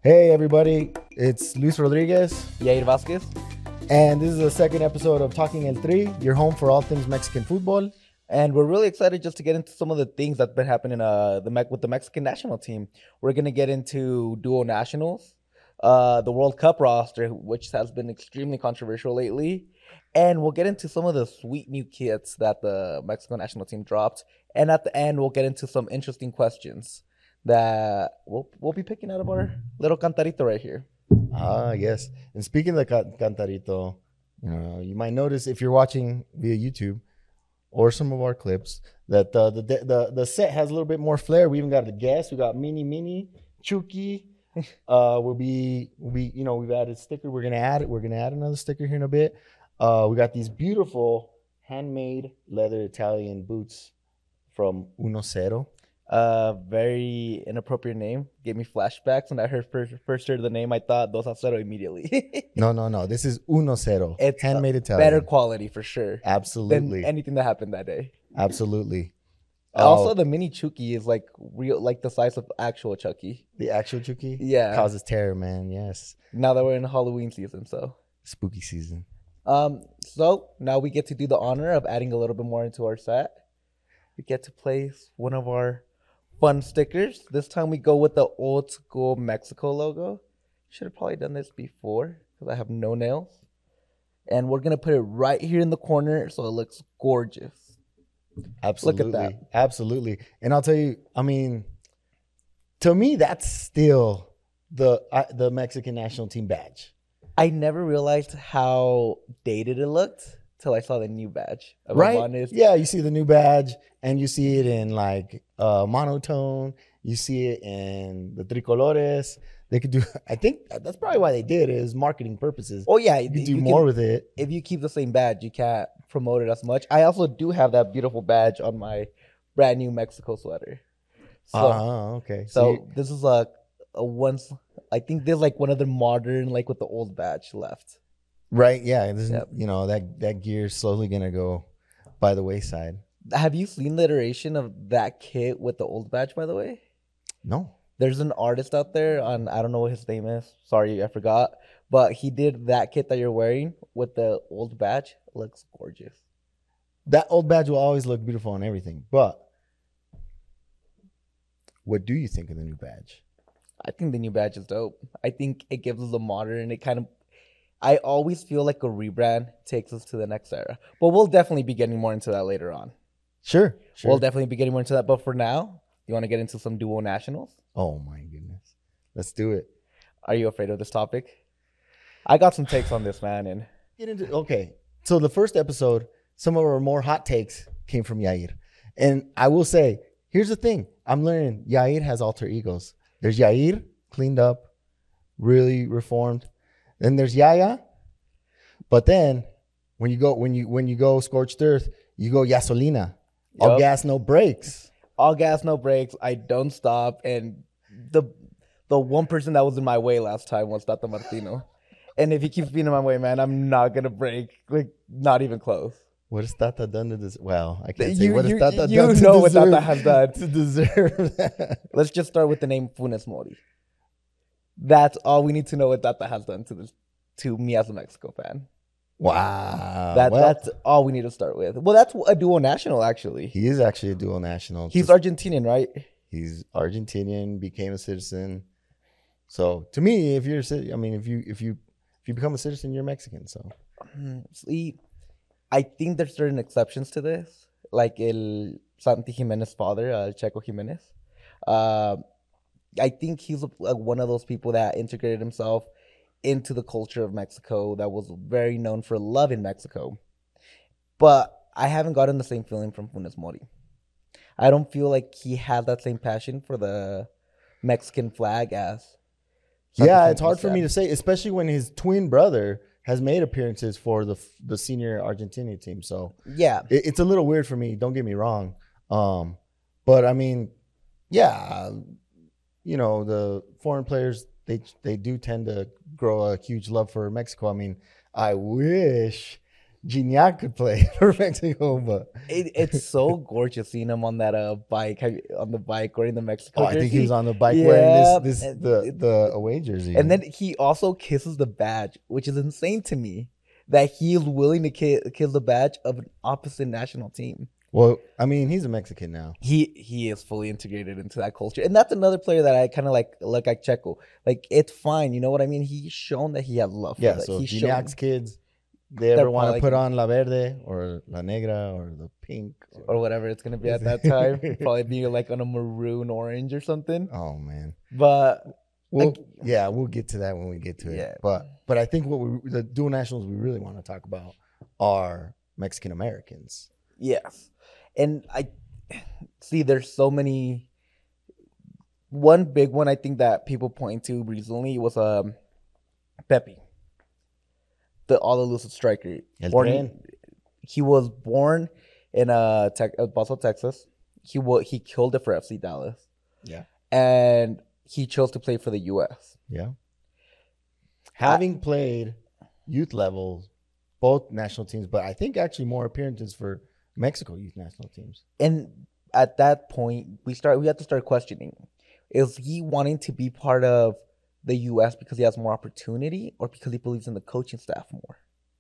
Hey everybody, it's Luis Rodriguez, Yair Vasquez. and this is the second episode of Talking El Tri, your home for all things Mexican football. And we're really excited just to get into some of the things that's been happening with the Mexican national team. We're going to get into duo nationals, the World Cup roster, which has been extremely controversial lately. And we'll get into some of the sweet new kits that the Mexico national team dropped. And at the end, we'll get into some interesting questions that we'll be picking out of our little cantarito right here. Ah, yes. And speaking of Cantarito, you might notice if you're watching via YouTube or some of our clips that the set has a little bit more flair. We even got the guests. We got Mini, Chucky. We've added sticker. We're gonna add it. We're gonna add another sticker here in a bit. We got these beautiful handmade leather Italian boots from Uno Cero. Very inappropriate name. Gave me flashbacks when I first heard the name. I thought Dos a Cero immediately. No. This is Uno Cero. It's handmade Italian. better quality for sure Absolutely. than anything that happened that day. Absolutely. Also, the mini Chucky is like real, like the size of actual Chucky. The actual Chucky? Yeah. Causes terror, man. Yes. Now that we're in Halloween season, so Spooky season. so now we get to do the honor of adding a little bit more into our set. We get to place one of our fun stickers. This time we go with the old school Mexico logo. Should have probably done this before because I have no nails. And we're gonna put it right here in the corner so it looks gorgeous. Absolutely. Look at that. Absolutely. And I'll tell you, I mean, to me, that's still the Mexican national team badge. I never realized how dated it looked till I saw the new badge. If I'm Right? honest. Yeah, you see the new badge and you see it in like monotone. You see it in the tricolores. They could do, I think that's probably why they did it, is marketing purposes. Oh yeah, You could do more with it. If you keep the same badge, you can't promote it as much. I also do have that beautiful badge on my brand new Mexico sweater. So, Okay. so this is a once. I think there's like one of the modern, like with the old badge left. Right, yeah. This is, Yep. that gear's slowly gonna go by the wayside. Have you seen the iteration of that kit with the old badge? By the way, No. there's an artist out there on, I don't know what his name is. Sorry, I forgot. But he did that kit that you're wearing with the old badge. Looks gorgeous. That old badge will always look beautiful on everything. But what do you think of the new badge? I think the new badge is dope. I think it gives us a modern. I always feel like a rebrand takes us to the next era. But we'll definitely be getting more into that later on. Sure. We'll definitely be getting more into that. But for now, you want to get into some duo nationals? Oh my goodness. Let's do it. Are you afraid of this topic? I got some takes on this, man. And Okay. So the first episode, some of our more hot takes came from Yair. And I will say, here's the thing. I'm learning Yair has alter egos. There's Yair, cleaned up, really reformed. Then there's Yaya. But then when you go scorched earth, you go Yasolina. All Yup. gas, no brakes. all gas, no brakes. I don't stop. And the one person that was in my way last time was Tata Martino. And if he keeps being in my way, man, I'm not going to break. Like, not even close. What has Tata done to this? Well, I can't say You- what has you- Tata you done to know what deserve, Tata has done. to deserve that. Let's just start with the name Funes Mori. That's all we need to know what Tata has done to me as a Mexico fan. Wow. That's all we need to start with. Well, that's a duo national, actually. He is actually a dual national. He's Argentinian, right? He's Argentinian, became a citizen. So to me, if you become a citizen, you're Mexican. So See, I think there's certain exceptions to this, like El Santi Jimenez father, Checo Jimenez. I think he's one of those people that integrated himself into the culture of Mexico, that was very known for love in Mexico. But I haven't gotten the same feeling from Funes Mori. I don't feel like he had that same passion for the Mexican flag as. yeah, it's hard for me to say, especially when his twin brother has made appearances for the senior Argentinian team. So Yeah. it's a little weird for me. Don't get me wrong. But I mean, yeah, the foreign players, they do tend to grow a huge love for Mexico. I mean, I wish Gignac could play for Mexico, but It's so gorgeous seeing him on that bike, on the bike wearing the Mexico oh, I think he was jersey. on the bike Yeah, wearing this and the away jersey. and then he also kisses the badge, which is insane to me that he is willing to kiss the badge of an opposite national team. well, I mean, he's a Mexican now. He is fully integrated into that culture, and that's another player that I kind of like Checo. Like, it's fine, you know what I mean? He's shown that he has love for Yeah, that. so He's shown Gignac's kids, they ever They're want to probably put gonna- on La Verde or La Negra or the pink or whatever it's gonna be at that time. Probably be like on a maroon orange or something. oh man. But Well, yeah, we'll get to that when we get to it. Yeah. But I think the dual nationals we really want to talk about are Mexican Americans. yes, and I see there's so many. One big one I think that people point to recently was Pepe, the all elusive striker. El Tren. He was born in El Paso, Texas. He killed it for FC Dallas, Yeah. and he chose to play for the U.S. Yeah. Having played youth levels, both national teams, but I think actually more appearances for Mexico youth national teams. And at that point, we have to start questioning: is he wanting to be part of the U.S. because he has more opportunity, or because he believes in the coaching staff more?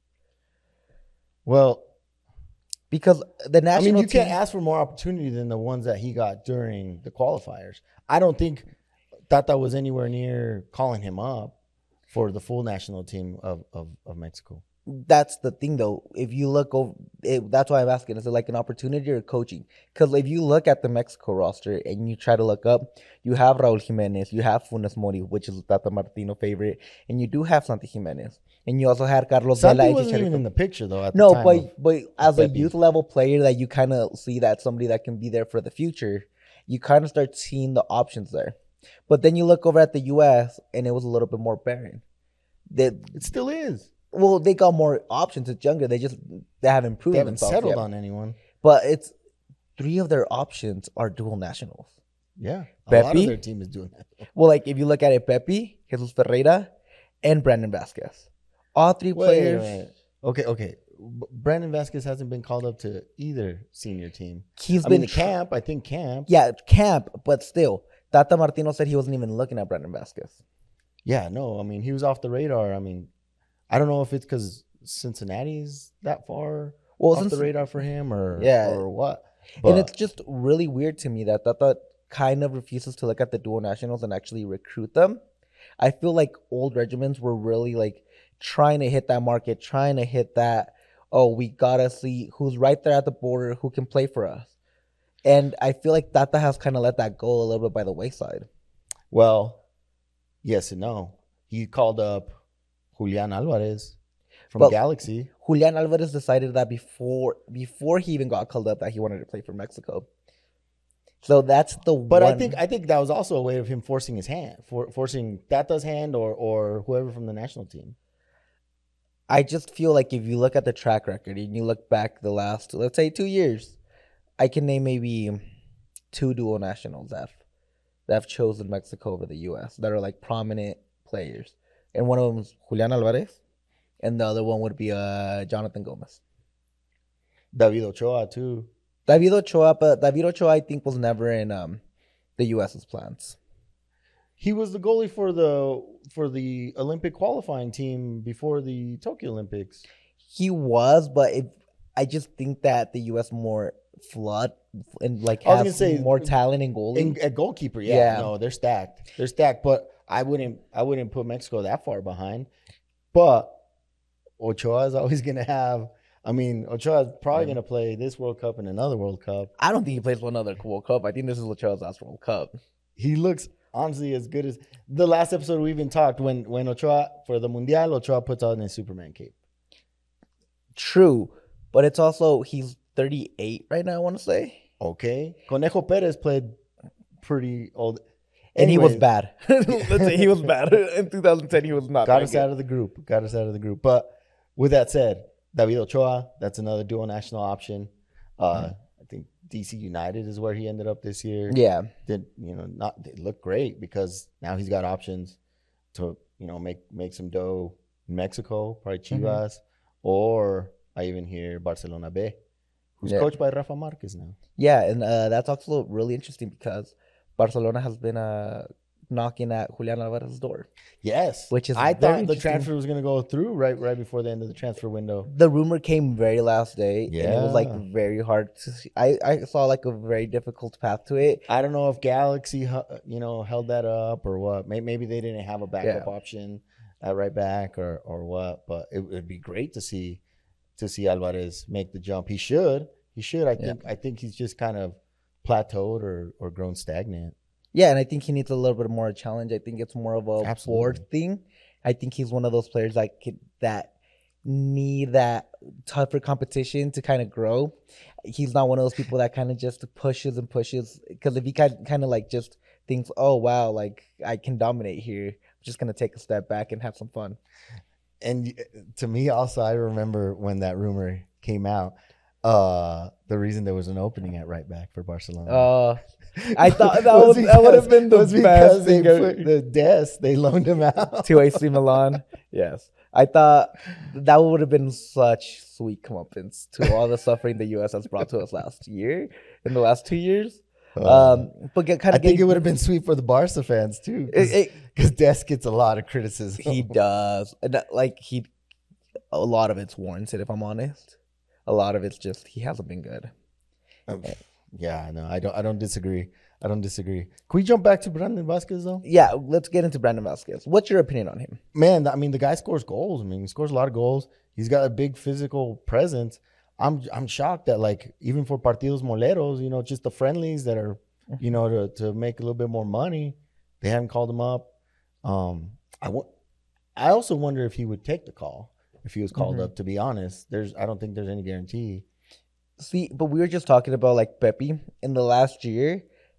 Well, Because the national I mean, you team, can't ask for more opportunity than the ones that he got during the qualifiers. I don't think Tata was anywhere near calling him up for the full national team of Mexico. that's the thing, though. If you look over, that's why I'm asking: is it like an opportunity or coaching? Because if you look at the Mexico roster and you try to look up, you have Raúl Jiménez, you have Funes Mori, which is Tata Martino favorite, and you do have Santi Jiménez, and you also had Carlos Vela. Santi and wasn't even Chicharito. in the picture though. At the No, time but as a Pepe. youth level player that you kind of see that somebody that can be there for the future, you kind of start seeing the options there. But then you look over at the U.S. and it was a little bit more barren. it still is. Well, they got more options. It's younger. They haven't proven They haven't themselves settled yet. on anyone. But it's 3 of their options are dual nationals. Yeah, a lot of Pepe? their team is doing that. Well, like if you look at it, Pepe, Jesus Ferreira, and Brandon Vasquez, all 3 players. Wait. Okay. Brandon Vasquez hasn't been called up to either senior team. He's I been mean, camp. I think camp. Yeah, camp, but still, Tata Martino said he wasn't even looking at Brandon Vasquez. Yeah, no. I mean, he was off the radar. I mean, I don't know if it's because Cincinnati's that far Well, off the radar for him or what. And But it's just really weird to me that Tata kind of refuses to look at the dual nationals and actually recruit them. I feel like old regiments were really like trying to hit that market, trying to hit that, oh, we gotta see who's right there at the border, who can play for us. And I feel like Tata has kind of let that go a little bit by the wayside. well, yes and no. He called up Julian Alvarez from But- Galaxy. Julian Alvarez decided that before he even got called up that he wanted to play for Mexico. So that's the But one. I think that was also a way of him forcing his hand, forcing Tata's hand or whoever from the national team. I just feel like if you look at the track record and you look back the last, let's say 2 years, I can name maybe 2 dual nationals that have chosen Mexico over the U.S. that are like prominent players. And one of them is Julian Alvarez, and the other one would be Jonathan Gomez. David Ochoa too. David Ochoa, but David Ochoa I think was never in the U.S.'s plans. He was the goalie for the Olympic qualifying team before the Tokyo Olympics. He was, but I just think that the U.S. more flood and like I was has gonna say, more talent in goalie. At goalkeeper, Yeah. no, they're stacked. They're stacked, but I wouldn't put Mexico that far behind. But Ochoa is always gonna have. I mean, Ochoa is probably gonna play this World Cup and another World Cup. I don't think he plays one other World Cup. I think this is Ochoa's last World Cup. He looks honestly as good as the last episode we even talked when Ochoa for the Mundial. Ochoa puts on his Superman cape. True, but it's also he's 38 right now. I want to say, Okay, Conejo Perez played pretty old. and he was Anyways, bad. Let's say he was bad in 2010. He was not. got that us good. out of the group. Got us out of the group. But with that said, David Ochoa, that's another dual national option. I think DC United is where he ended up this year. Yeah, Did look great because now he's got options to make some dough in Mexico, probably Chivas or I even hear Barcelona B, who's Yeah. coached by Rafa Marquez now. Yeah, and that's also really interesting because Barcelona has been knocking at Julian Alvarez's door, Yes, which is I very thought the interesting. transfer was gonna go through right before the end of the transfer window. The rumor came very last day, and it was like Yeah. very hard to see. I saw like a very difficult path to it. I don't know if Galaxy, held that up or what. Maybe they didn't have a backup Yeah. option at right back or what. But it would be great to see Alvarez make the jump. He should. I think he's just kind of plateaued or grown stagnant. Yeah, and I think he needs a little bit more challenge. I think it's more of a Absolutely. board thing. I think he's one of those players that need that tougher competition to kind of grow. He's not one of those people that kind of just pushes and pushes. Because if he kind of like just thinks, oh wow, like I can dominate here, I'm just gonna take a step back and have some fun. And to me, also, I remember when that rumor came out. The reason there was an opening at right back for Barcelona. I thought that would have been the was best because they thing put the desk. They loaned him out to AC Milan. Yes. I thought that would have been such sweet comeuppance to all the suffering the U.S. has brought to us in the last 2 years. But I think it would have been sweet for the Barca fans too, because Dest gets a lot of criticism. He does, and a lot of it's warranted. If I'm honest, a lot of it's just he hasn't been good. Yeah, no, I don't disagree. Can we jump back to Brandon Vasquez though? Yeah, let's get into Brandon Vasquez. What's your opinion on him? Man, I mean, the guy scores goals. I mean, he scores a lot of goals. He's got a big physical presence. I'm shocked that, like, even for partidos moleros, just the friendlies that are, to make a little bit more money, they haven't called him up. I also wonder if he would take the call if he was called up. To be honest, I don't think there's any guarantee. See, but we were just talking about like Pepe in the last year,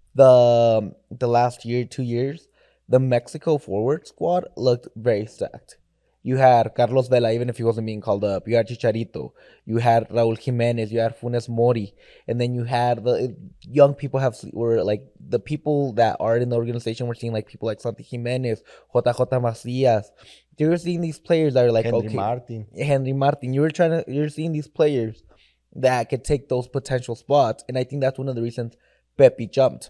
the last year, 2 years, the Mexico forward squad looked very stacked. You had Carlos Vela, even if he wasn't being called up. You had Chicharito. You had Raúl Jiménez. You had Funes Mori. And then you had the young people were like the people that are in the organization. We're seeing like people like Santi Jiménez, JJ Macías. You're seeing these players that are like, Henry Martin. You're seeing these players that could take those potential spots. And I think that's one of the reasons Pepe jumped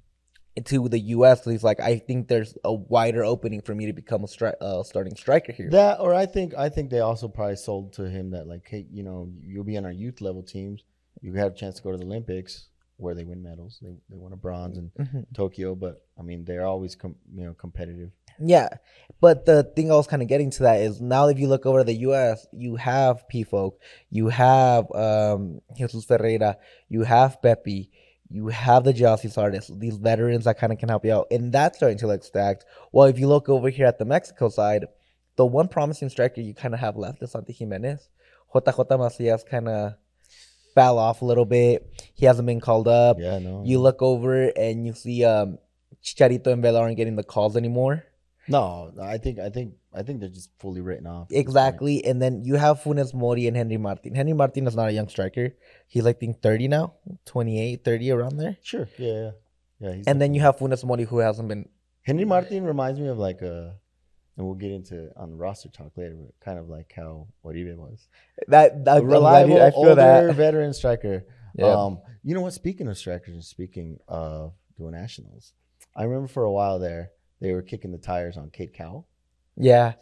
into the U.S. because he's like, I think there's a wider opening for me to become a starting striker here. That, or I think they also probably sold to him that, like, hey, you'll be on our youth level teams. You have a chance to go to the Olympics where they win medals. They won a bronze in Tokyo, but I mean, they're always competitive. Yeah, but the thing I was kind of getting to that is now if you look over the U.S., you have P-Folk, you have Jesus Ferreira, you have Pepe, you have the Jossie artists, these veterans that kind of can help you out, and that's starting to look stacked. Well, if you look over here at the Mexico side, the one promising striker you kind of have left is Santi Jiménez. JJ Macías kind of fell off a little bit. He hasn't been called up. Yeah, no. You look over and you see Chicharito and Vela aren't getting the calls anymore. No, I think they're just fully written off. Exactly. And then you have Funes Mori and Henry Martin. Henry Martin is not a young striker. He's like, I think 30 now, 28, 30 around there. Sure. Yeah. And then you have Funes Mori who hasn't been. Henry Martin reminds me of like and we'll get into on the roster talk later, but kind of like how Oribe was. That reliable, I feel older that veteran striker. Yeah. You know what? Speaking of strikers and speaking of dual nationals, I remember for a while there they were kicking the tires on Kate Cowell. Yeah,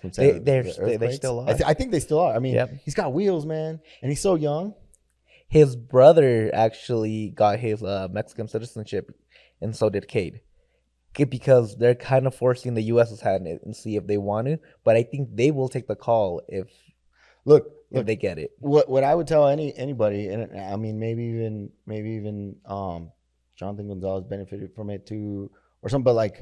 they still are. I think they still are. I mean, He's got wheels, man, and he's so young. His brother actually got his Mexican citizenship, and so did Cade. Because they're kind of forcing the U.S.'s hand and see if they want to. But I think they will take the call if they get it. What I would tell anybody, and I mean maybe even Jonathan Gonzalez benefited from it too, or something. But like,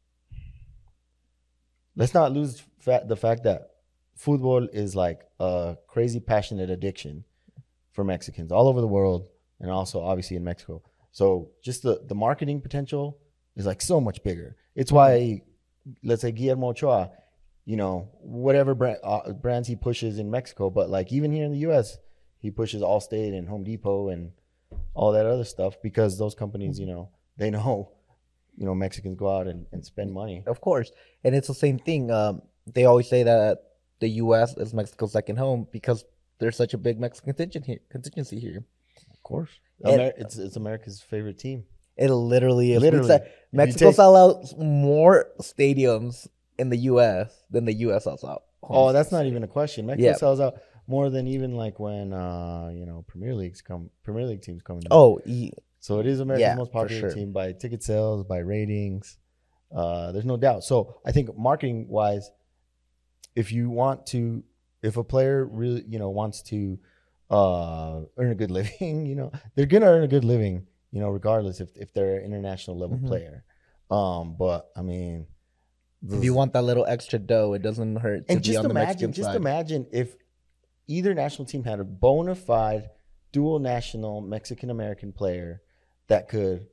let's not lose the fact that football is like a crazy passionate addiction for Mexicans all over the world, and also obviously in Mexico. So just the marketing potential is like so much bigger. It's why, let's say Guillermo Ochoa, whatever brands he pushes in Mexico, but like even here in the U.S., he pushes Allstate and Home Depot and all that other stuff because those companies, they know, Mexicans go out and spend money. Of course. And it's the same thing. They always say that the U.S. is Mexico's second home because there's such a big Mexican contingency here. Of course, And it's America's favorite team. it literally is. Literally, Mexico sell out more stadiums in the U.S. than the U.S. sells out. Oh, that's not even a question. Mexico Yeah. sells out more than even like when Premier League teams come in. Oh, So it is America's most for popular sure. team by ticket sales, by ratings. There's no doubt. So I think marketing wise, if a player really, wants to earn a good living, they're gonna earn a good living, regardless if they're an international level Mhm. player. But I mean, if you want that little extra dough, it doesn't hurt to and be on the Mexican just side. imagine if either national team had a bona fide dual national Mexican American player that could,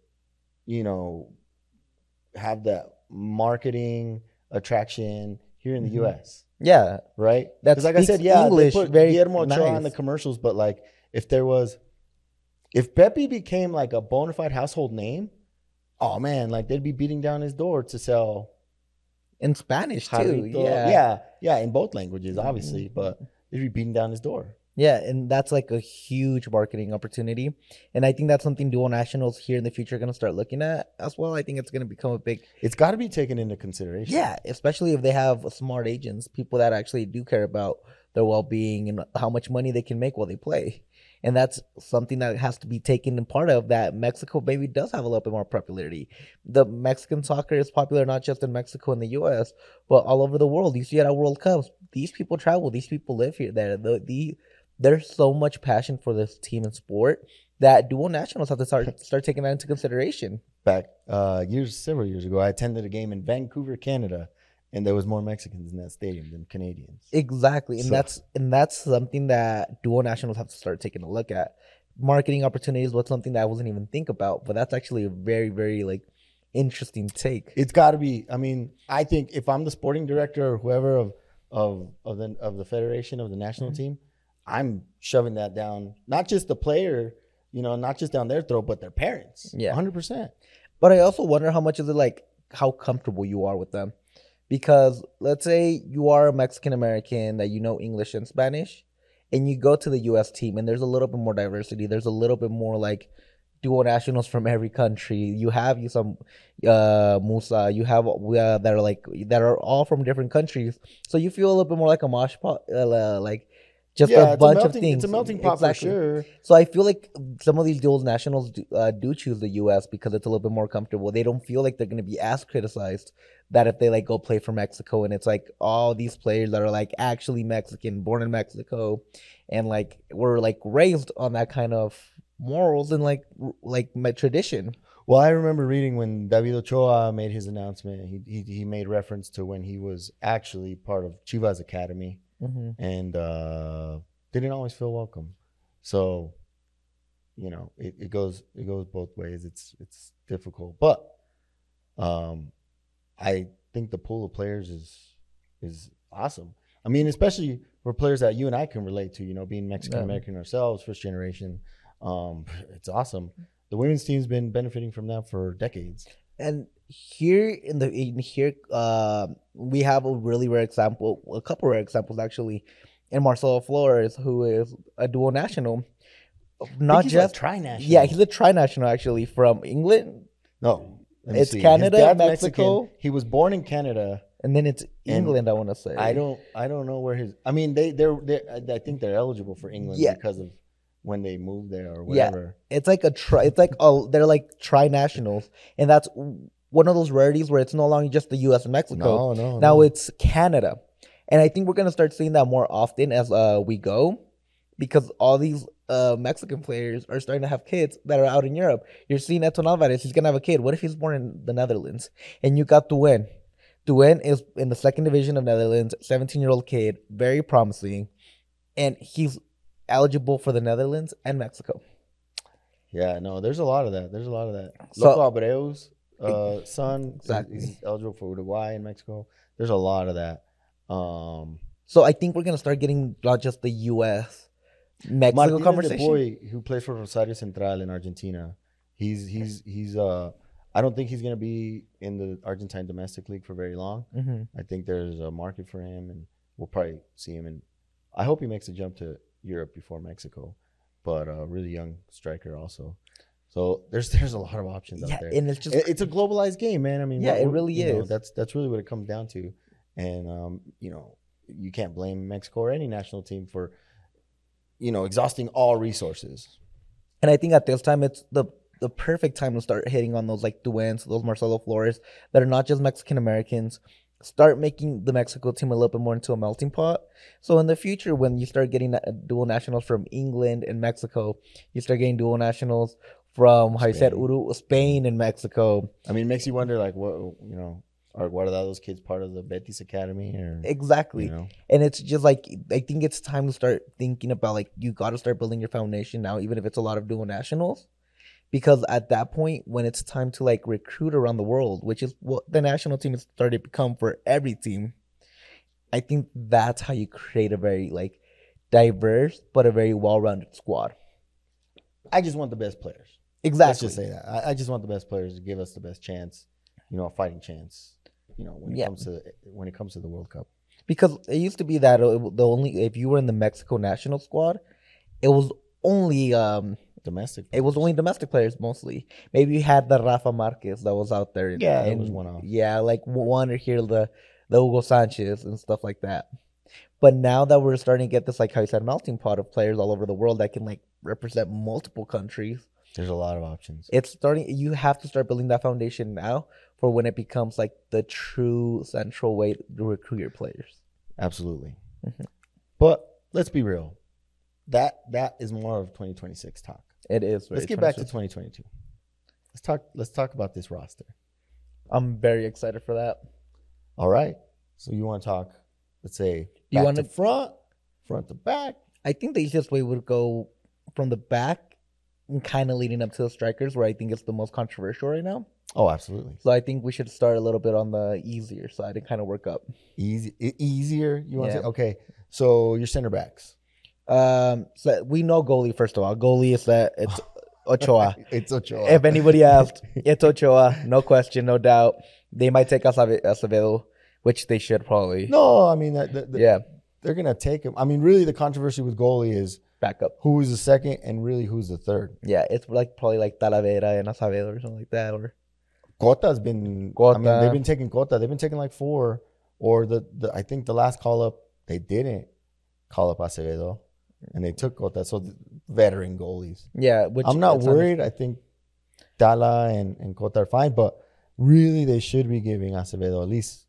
have that marketing attraction here in the Mhm. U.S. Yeah, Right? that Because like I said, speaks yeah, English they put very Guillermo Ochoa nice. on the commercials, but like if Pepe became like a bona fide household name, oh man, like they'd be beating down his door to sell in Spanish too. Jarrito. Yeah, in both languages, obviously, Mhm. but they'd be beating down his door. Yeah, and that's like a huge marketing opportunity. And I think that's something dual nationals here in the future are going to start looking at as well. I think it's going to become a big, It's got to be taken into consideration. yeah, especially if they have smart agents, people that actually do care about their well-being and how much money they can make while they play. And that's something that has to be taken in part of that Mexico maybe does have a little bit more popularity. The Mexican soccer is popular not just in Mexico and the US, but all over the world. You see it at World Cups. These people travel. These people live here. There's so much passion for this team and sport that dual nationals have to start taking that into consideration. Back several years ago, I attended a game in Vancouver, Canada, and there was more Mexicans in that stadium than Canadians. Exactly, and So- that's something that dual nationals have to start taking a look at. Marketing opportunities was something that I wasn't even think about, but that's actually a very, very like interesting take. It's got to be. I mean, I think if I'm the sporting director or whoever of the federation of the national team, I'm shoving that down. Not just the player, not just down their throat, but their parents. Yeah. 100%. But I also wonder how much is it like how comfortable you are with them. Because let's say you are a Mexican American that you know English and Spanish, and you go to the US team and there's a little bit more diversity. There's a little bit more like dual nationals from every country. You have some Musa, you have that are all from different countries. So you feel a little bit more like a mosh pot, like just a bunch of things. It's a melting pot Exactly. for sure. So I feel like some of these dual nationals do choose the U.S. because it's a little bit more comfortable. They don't feel like they're going to be as criticized that if they like go play for Mexico and it's like all these players that are like actually Mexican, born in Mexico, and like were like raised on that kind of morals and like my tradition. Well, I remember reading when David Ochoa made his announcement. He made reference to when he was actually part of Chivas Academy. Mm-hmm. And didn't always feel welcome. So, it goes both ways. It's difficult, but I think the pool of players is awesome. I mean, especially for players that you and I can relate to. Being Mexican American ourselves, first generation, it's awesome. The women's team's been benefiting from that for decades. And here we have a really rare example, a couple rare examples actually, in Marcelo Flores, who is a dual national, not just tri-national. Yeah, he's a tri-national actually from England. No, it's Canada, His dad's Mexico. Mexican. He was born in Canada, and then it's England. I want to say. I don't know where his. I mean, I think they're eligible for England because of when they moved there or whatever. Yeah, it's like they're like tri-nationals, and that's one of those rarities where it's no longer just the U.S. and Mexico. Now it's Canada, and I think we're gonna start seeing that more often as we go, because all these Mexican players are starting to have kids that are out in Europe. You're seeing Edson Alvarez; he's gonna have a kid. What if he's born in the Netherlands? And you got Duane. Duane is in the second division of Netherlands, 17-year-old kid, very promising, and he's eligible for the Netherlands and Mexico. Yeah, no, there's a lot of that. So- Loco Abreu's son Exactly. is eligible for Uruguay and Mexico. There's a lot of that. So I think we're gonna start getting not just the U.S. Mexico Martínez conversation. De Boy, who plays for Rosario Central in Argentina, he's I don't think he's gonna be in the Argentine domestic league for very long. Mm-hmm. I think there's a market for him, and we'll probably see him. And I hope he makes a jump to Europe before Mexico, but a really young striker also. So there's a lot of options out Yeah, there. and it's just It's a globalized game, man. I mean, yeah, it really you know, is. that's really what it comes down to, and you know, you can't blame Mexico or any national team for, you know, exhausting all resources. And I think at this time it's the perfect time to start hitting on those like Duans, those Marcelo Flores that are not just Mexican Americans. Start making the Mexico team a little bit more into a melting pot. So in the future, when you start getting dual nationals from England and Mexico, you start getting dual nationals from how you said Spain. Spain and Mexico. I mean, it makes you wonder, like, what, you know, or what are those kids part of the Betis Academy, or Exactly. you know? And it's just like I think it's time to start thinking about like you got to start building your foundation now, even if it's a lot of dual nationals. Because at that point, when it's time to like recruit around the world, which is what the national team is starting to become for every team, I think that's how you create a very like diverse but a very well-rounded squad. I just want the best players. Exactly. Let's just say that. I just want the best players to give us the best chance, you know, a fighting chance. You know, when it comes to the World Cup. Because it used to be that the only if you were in the Mexico national squad, it was only Domestic. it was only domestic players mostly. Maybe you had the Rafa Marquez that was out there. Yeah, it was one off. Yeah, like one or here the Hugo Sanchez and stuff like that. But now that we're starting to get this, like how you said, melting pot of players all over the world that can like represent multiple countries, there's a lot of options. it's starting. You have to start building that foundation now for when it becomes like the true central way to recruit your players. Absolutely. But let's be real. That is more of 2026 talk. It is. Let's get back to 2022. Let's talk about this roster. I'm very excited for that. All right. So you want to talk? Let's say you want to front to back. I think the easiest way would go from the back and kind of leading up to the strikers, where I think it's the most controversial right now. Oh, absolutely. So I think we should start a little bit on the easier side and kind of work up. Easier? You want to say? Okay. So your center backs. So we know goalie, first of all. Goalie is that it's Ochoa. It's Ochoa. If anybody asked, it's Ochoa. No question, no doubt. They might take Acevedo, which they should probably. No, I mean, yeah. They're going to take him. I mean, really, the controversy with goalie is backup. Who is the second and really who's the third? Yeah, it's like probably like Talavera and Acevedo or something like that. Or Cota's been. I mean, they've been taking Cota. They've been taking like 4. Or I think the last call up, they didn't call up Acevedo. And they took Cota. So veteran goalies. Yeah. I'm not worried. I think Tala and Cota are fine. But really, they should be giving Acevedo at least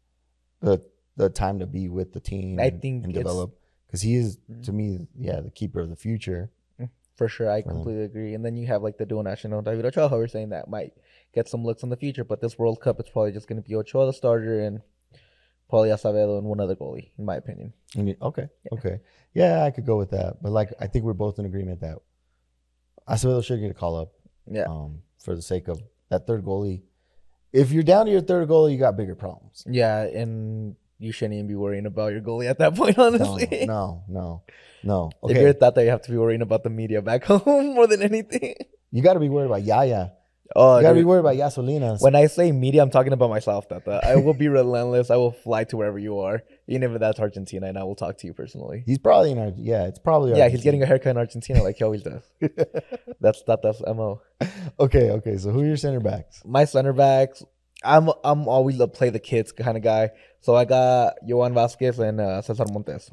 the time to be with the team and develop. Because he is, to me, the keeper of the future. For sure, I completely agree. And then you have like the dual national David Ochoa, who are saying that might get some looks in the future. But this World Cup, it's probably just going to be Ochoa the starter and probably Acevedo and one other goalie, in my opinion. Okay. Yeah, I could go with that. But like, I think we're both in agreement that Acevedo should get a call up. Yeah. For the sake of that third goalie. If you're down to your third goalie, you got bigger problems. Yeah, and you shouldn't even be worrying about your goalie at that point, honestly. No. Okay. If you're at that, you have to be worrying about the media back home more than anything. You got to be worried about Yaya. Oh, you got to be worried about Yasolinas. When I say media, I'm talking about myself, Tata. I will be relentless. I will fly to wherever you are, even if that's Argentina, and I will talk to you personally. He's probably it's probably Argentina. He's getting a haircut in Argentina like he always does. That's Tata's MO. Okay. So who are your center backs? My center backs, I'm always a play the kids kind of guy. So I got Johan Vasquez and Cesar Montes.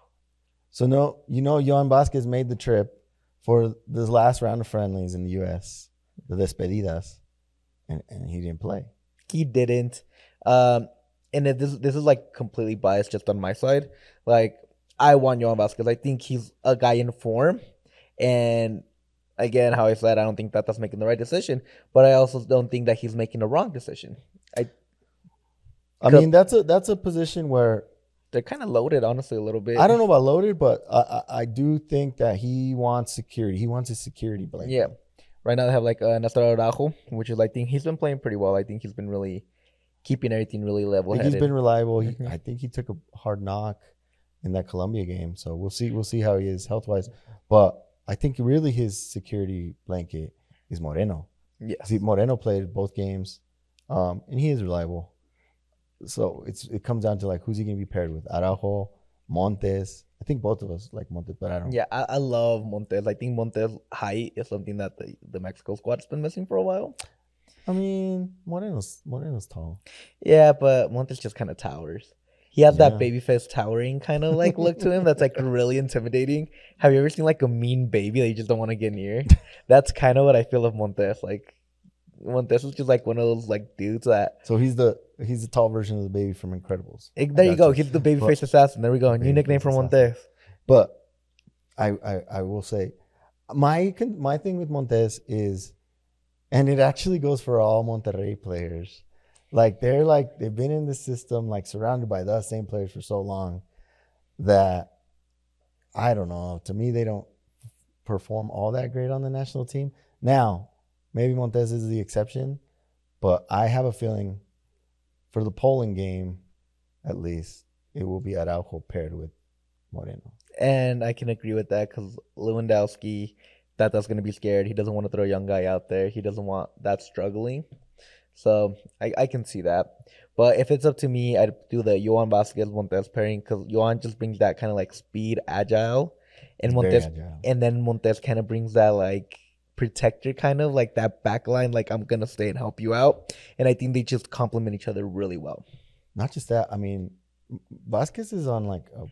So Johan Vasquez made the trip for this last round of friendlies in the U.S., the despedidas, and he didn't play. He didn't. And this is like completely biased just on my side. Like, I want Johan Vasquez. I think he's a guy in form. And again, how I said, I don't think that's making the right decision. But I also don't think that he's making the wrong decision. I mean, that's a position where they're kind of loaded, honestly, a little bit. I don't know about loaded, but I do think that he wants security. He wants a security blanket. Yeah. Right now they have like Nestor Araujo, which is I think he's been playing pretty well. I think he's been really keeping everything really level-headed. He's been reliable. I think he took a hard knock in that Colombia game, so we'll see how he is health-wise. But I think really his security blanket is Moreno. Yeah. See, Moreno played both games, and he is reliable. So it comes down to like who's he going to be paired with, Araujo Montes. I think both of us like Montes, but I don't. Yeah, I love Montes. I think Montes' height is something that the Mexico squad's been missing for a while. I mean, Moreno's tall. Yeah, but Montes just kind of towers. He has that Yeah. baby face towering kind of like look to him that's like really intimidating. Have you ever seen like a mean baby that you just don't want to get near? That's kind of what I feel of Montes. Like Montes is just like one of those like dudes that. So he's the tall version of the baby from Incredibles. There you go. Gotcha. He's the baby But- face assassin. There we go. New nickname Babyface for assassin. Montes. But I will say my thing with Montes is, and it actually goes for all Monterrey players. Like they've been in the system, like surrounded by the same players for so long that I don't know. To me, they don't perform all that great on the national team. Now, maybe Montes is the exception, but I have a feeling for the Poland game, at least, it will be Araujo paired with Moreno. And I can agree with that because Lewandowski, that's going to be scared. He doesn't want to throw a young guy out there. He doesn't want that struggling. So I can see that. But if it's up to me, I'd do the Johan Vasquez Montes pairing because Johan just brings that kind of like speed, agile, and Very Montes, agile. and then Montes kind of brings that like protector kind of like that back line, like I'm gonna stay and help you out. And I think they just complement each other really well. Not just that. I mean, Vasquez is on like a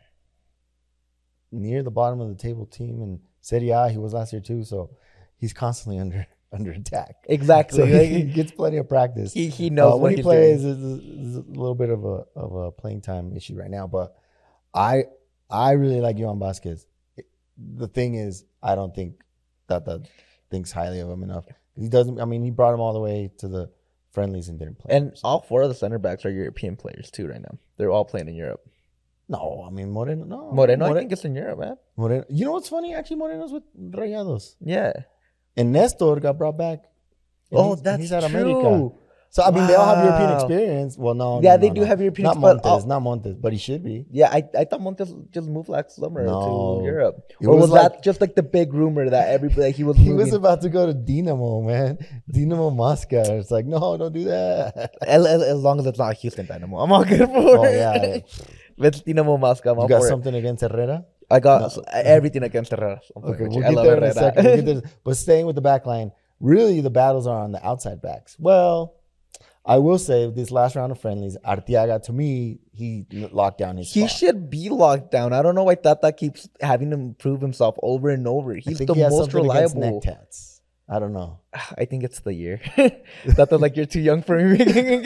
near the bottom of the table team in Serie A. He was last year too, so he's constantly under attack. Exactly. So Like, he gets plenty of practice. he knows what when he he's plays doing. is a little bit of a playing time issue right now. But I really like Johan Vasquez. The thing is, I don't think that thinks highly of him enough. He doesn't. I mean, he brought him all the way to the friendlies and didn't play. And all four of the center backs are European players too right now. They're all playing in Europe. No, I mean Moreno. No, Moreno, I think it's in Europe, man. Moreno. You know what's funny? Actually, Moreno's with Rayados, Yeah. and Nestor got brought back. And Oh, he's that's at true. America. So I mean, they all have European Wow. experience. Well, no, Yeah, no, they no, do no. have European Not experience, but Montes, not Montes, but he should be. Yeah, I thought Montes just moved last summer No. to Europe. It Or was was like- that just like the big rumor that everybody like, he was He moving? was about to go to Dinamo, man. Dinamo Moscow. It's like, no, don't do that. as long as it's not Houston Dynamo, I'm all good for Oh, it. yeah. If it's Dynamo Moscow, I'm You all got for something against Herrera? it. I got No. everything against Herrera. Okay, we'll get there in a second. We'll get there. But staying with the back line, really the battles are on the outside backs. Well, I will say this last round of friendlies, Arteaga, to me, he locked down his He spot. should be locked down. I don't know why Tata keeps having to prove himself over and over. I He's think the he has most something against reliable. neck tats. I don't know. I think it's the year. Tata's like, you're too young for me.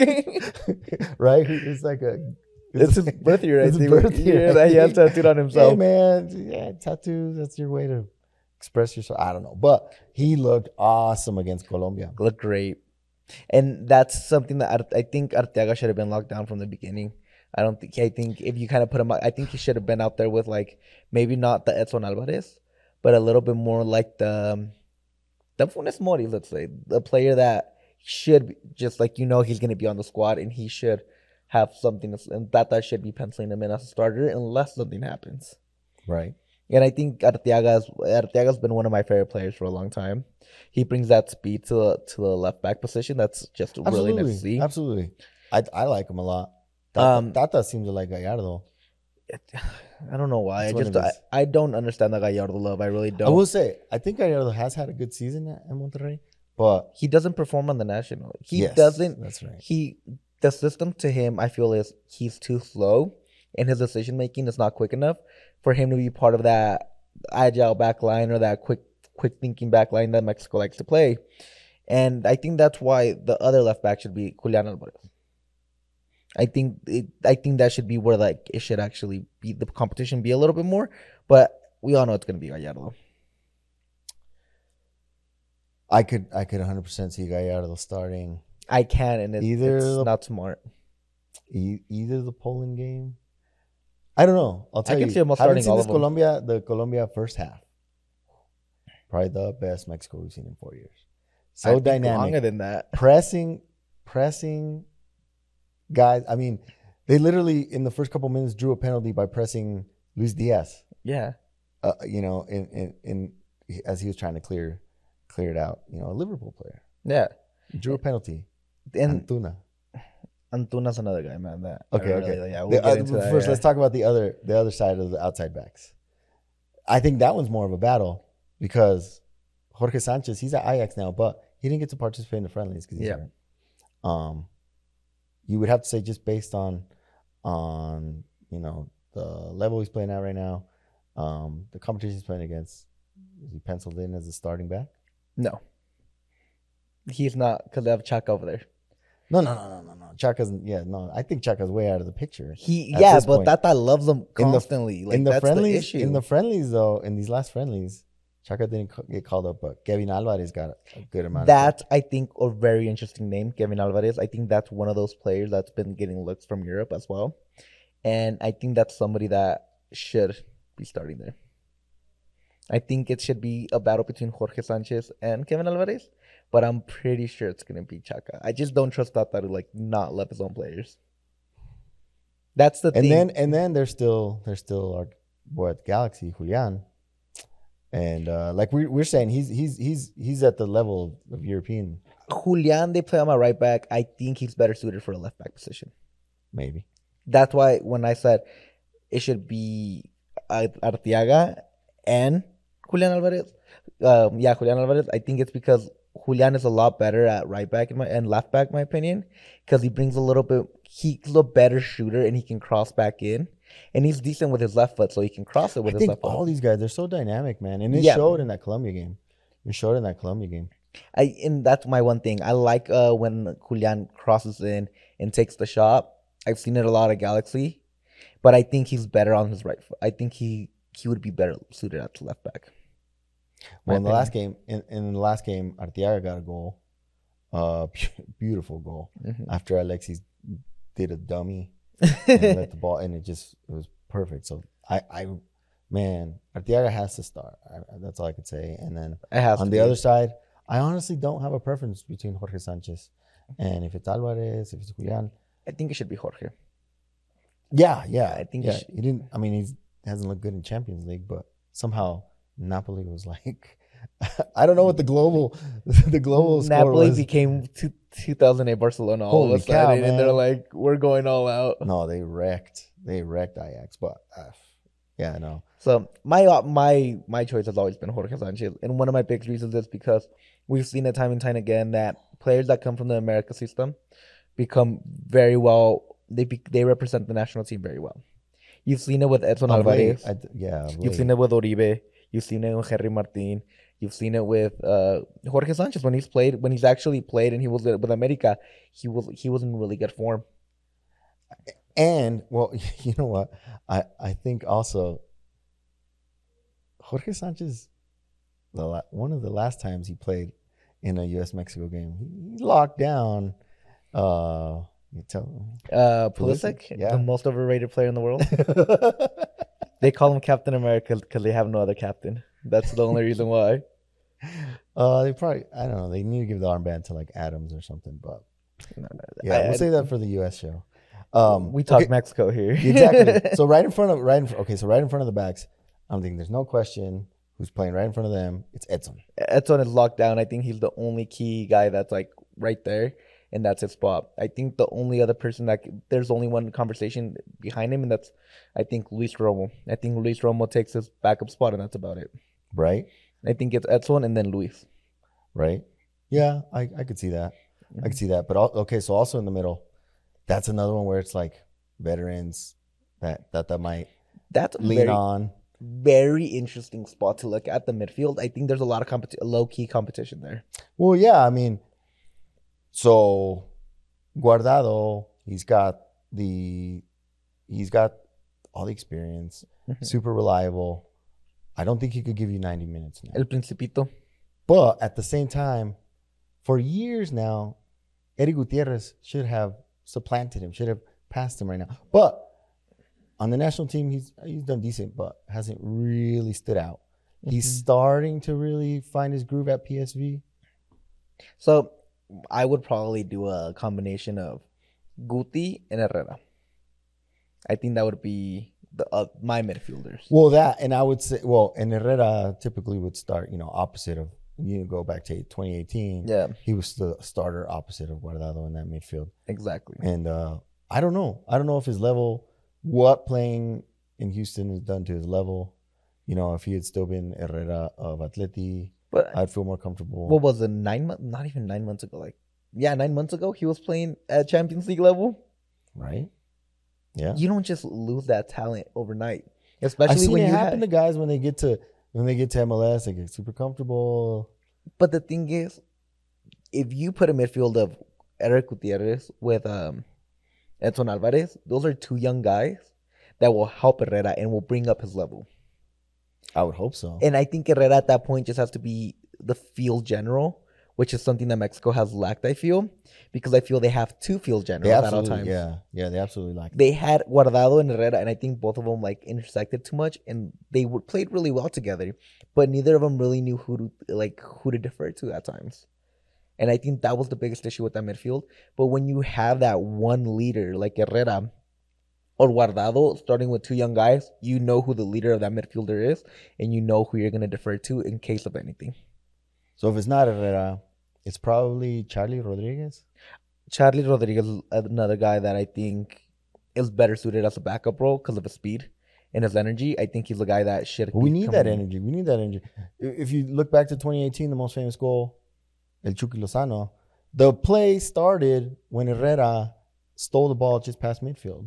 Right? It's like a... It's his birth year, I It's his think. birth year, Yeah, that he has tattooed on Hey, himself. man. Yeah, tattoos, that's your way to express yourself. I don't know. But he looked awesome against Colombia. Look great. And that's something that I think Arteaga should have been locked down from the beginning. I think if you kind of put him, I think he should have been out there with like maybe not the Edson Alvarez, but a little bit more like the Funes Mori, let's say, the player that should just like he's going to be on the squad and he should have something, and that should be penciling him in as a starter unless something happens. Right. And I think Arteaga's been one of my favorite players for a long time. He brings that speed to the left back position. That's just really nice to see. Absolutely. I like him a lot. Tata seems to like Gallardo. I don't know why. It's one of his- I don't understand the Gallardo love. I really don't. I will say, I think Gallardo has had a good season at Monterrey, but He doesn't perform on the national. He yes, doesn't. That's right. The system to him, I feel, is he's too slow, and his decision making is not quick enough for him to be part of that agile back line or that quick thinking back line that Mexico likes to play. And I think that's why the other left back should be Julian Alvarez. I think that should be where like it should actually be, the competition be a little bit more, but we all know it's going to be Gallardo. I could 100% see Gallardo starting I can, and it's not smart. either the Poland game. I don't know. I'll tell I you. can see him Haven't starting seen all this of them. the Colombia first half. Probably the best Mexico we've seen in 4 years. So I think dynamic. longer than that. Pressing guys. I mean, they literally in the first couple minutes drew a penalty by pressing Luis Diaz. Yeah. In as he was trying to clear it out. A Liverpool player Yeah. drew a penalty. And Antuna. Antuna's another guy, man. That Okay, I okay. really, yeah, we'll get into that. First, Yeah. let's talk about the other side of the outside backs. I think that one's more of a battle because Jorge Sanchez, he's at Ajax now, but he didn't get to participate in the friendlies because he's Yeah. hurt. You would have to say just based on the level he's playing at right now, the competition he's playing against, is he penciled in as a starting back? No, he's not because they have Chaka over there. No. Chaka's I think Chaka's way out of the picture. But point. Tata loves them In the- constantly. in the that's friendlies, the issue. in the friendlies though, in these last friendlies, Chaka didn't get called up, but Kevin Alvarez got a good amount. That's, I think, a very interesting name, Kevin Alvarez. I think that's one of those players that's been getting looks from Europe as well. And I think that's somebody that should be starting there. I think it should be a battle between Jorge Sanchez and Kevin Alvarez, but I'm pretty sure it's going to be Chaka. I just don't trust Tata to not love his own players. That's the thing. And then there's still our boy at the Galaxy, Julian. And like we're saying, he's at the level of European. Julian, they play on my right back. I think he's better suited for a left back position. Maybe. That's why when I said it should be Arteaga and Julian Alvarez, Julian Alvarez, I think it's because Julian is a lot better at right back and left back, in my opinion, because he brings he's a better shooter and he can cross back in. And he's decent with his left foot, so he can cross it with his left foot. All these guys, they're so dynamic, man. And it showed in that Colombia game. And that's my one thing. I like when Julian crosses in and takes the shot. I've seen it a lot at Galaxy, but I think he's better on his right foot. I think he would be better suited at the left back. Well, in the last game, Arteaga got a goal, beautiful goal, after Alexis did a dummy and let the ball, and it was perfect. So Arteaga has to start. That's all I could say. And then on the other side, I honestly don't have a preference between Jorge Sanchez and if it's Alvarez, if it's Julian. I think it should be Jorge. Yeah. I think he didn't. I mean, he hasn't looked good in Champions League, but somehow Napoli was like, I don't know what the global score Napoli was. became 2008 Barcelona all of a sudden, and they're like, we're going all out. No, they wrecked Ajax, but yeah, no. So my choice has always been Jorge Sanchez, and one of my big reasons is because we've seen it time and time again that players that come from the America system become very well. They represent the national team very well. You've seen it with Edson Alvarez. You've seen it with Oribe. You've seen it with Henry Martin. You've seen it with Jorge Sanchez when he's actually played, and he was with America. He was in really good form. And well, you know what? I think also Jorge Sanchez, one of the last times he played in a U.S.-Mexico game, he locked down. Pulisic, the most overrated player in the world. They call him Captain America because they have no other captain. That's the only reason why. They probably, I don't know. They need to give the armband to like Adams or something, but we'll say that for the U.S. show. We talk Mexico here. Exactly. So right in front of the backs, I'm thinking there's no question who's playing right in front of them. It's Edson. Edson is locked down. I think he's the only key guy that's like right there, and that's his spot. I think the only other person there's only one conversation behind him, and that's, I think, Luis Romo. I think Luis Romo takes his backup spot, and that's about it. Right. I think it's Edson and then Luis. Right. Yeah, I could see that. I could see that. But so also in the middle, that's another one where it's like veterans that might lean on. Very interesting spot to look at the midfield. I think there's a lot of low-key competition there. Well, yeah, I mean, so Guardado, he's got all the experience, super reliable. I don't think he could give you 90 minutes now. El Principito. But at the same time, for years now, Eddie Gutierrez should have supplanted him, should have passed him right now. But on the national team, he's done decent, but hasn't really stood out. He's starting to really find his groove at PSV. So I would probably do a combination of Guti and Herrera. I think that would be my midfielders. Well, and I would say, and Herrera typically would start, opposite of, you go back to 2018, Yeah, he was the starter opposite of Guardado in that midfield. exactly. And I don't know. I don't know if his level, what playing in Houston has done to his level. You know, if he had still been Herrera of Atleti, But I'd feel more comfortable. what was it, 9 months? Not even 9 months ago. Like, yeah, 9 months ago, he was playing at Champions League level. Right? Yeah. You don't just lose that talent overnight, I've especially seen when it you happen have. to guys when they get to MLS, they get super comfortable. But the thing is, if you put a midfield of Eric Gutierrez with Edson Alvarez, those are two young guys that will help Herrera and will bring up his level. I would hope so. And I think Herrera at that point just has to be the field general, which is something that Mexico has lacked, I feel, because I feel they have two field generals at all times. Yeah, they absolutely like. They had Guardado and Herrera, and I think both of them like intersected too much, and they were played really well together, but neither of them really knew who to defer to at times. And I think that was the biggest issue with that midfield. But when you have that one leader like Herrera or Guardado starting with two young guys, you know who the leader of that midfielder is, and you know who you're going to defer to in case of anything. So if it's not Herrera, it's probably Charlie Rodriguez. Charlie Rodriguez is another guy that I think is better suited as a backup role because of his speed and his energy. I think he's a guy that should. We need that energy. We need that energy. If you look back to 2018, the most famous goal, El Chucky Lozano, the play started when Herrera stole the ball just past midfield.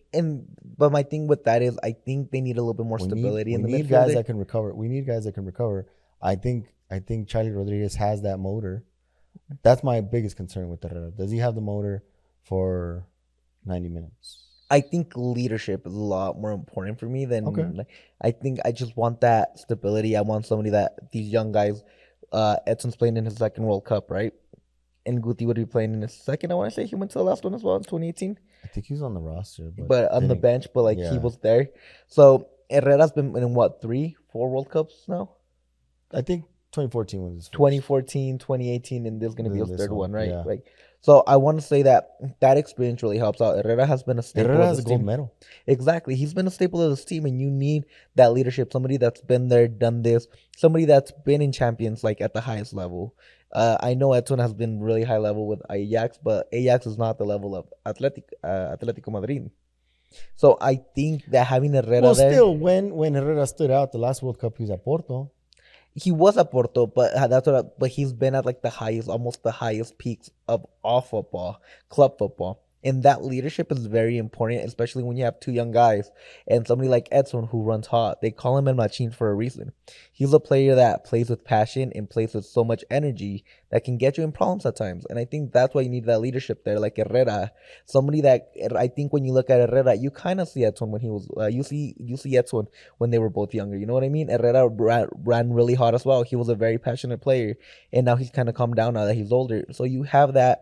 But my thing with that is, I think they need a little bit more stability in the midfield. We need guys that can recover. We need guys that can recover. I think Charlie Rodriguez has that motor. That's my biggest concern with Herrera. Does he have the motor for 90 minutes? I think leadership is a lot more important for me than. Okay. I think I just want that stability. I want somebody that these young guys. Edson's playing in his second World Cup, right? And Guti would be playing in his second. I want to say he went to the last one as well in 2018. I think he was on the roster, but on the bench. But like he was there. So Herrera's been in what 3-4 World Cups now? I think 2014 was his first. 2014, 2018, and this is gonna be his third one, right? Yeah. Like, so I want to say that experience really helps out. Herrera has been a staple. Herrera of has this a gold team. medal. Exactly, he's been a staple of this team, and you need that leadership. Somebody that's been there, done this. Somebody that's been in champions like at the highest level. I know Edson has been really high level with Ajax, but Ajax is not the level of Atletico Madrid. So I think that having Herrera there. Still, when Herrera stood out the last World Cup, he was at Porto. He was at Porto, but but he's been at like almost the highest peaks of all football, club football. And that leadership is very important, especially when you have two young guys and somebody like Edson who runs hot. They call him El Machín for a reason. He's a player that plays with passion and plays with so much energy that can get you in problems at times. And I think that's why you need that leadership there, like Herrera. Somebody that I think when you look at Herrera, you kind of see Edson when he was. You see Edson when they were both younger. You know what I mean? Herrera ran really hard as well. He was a very passionate player, and now he's kind of calmed down now that he's older. So you have that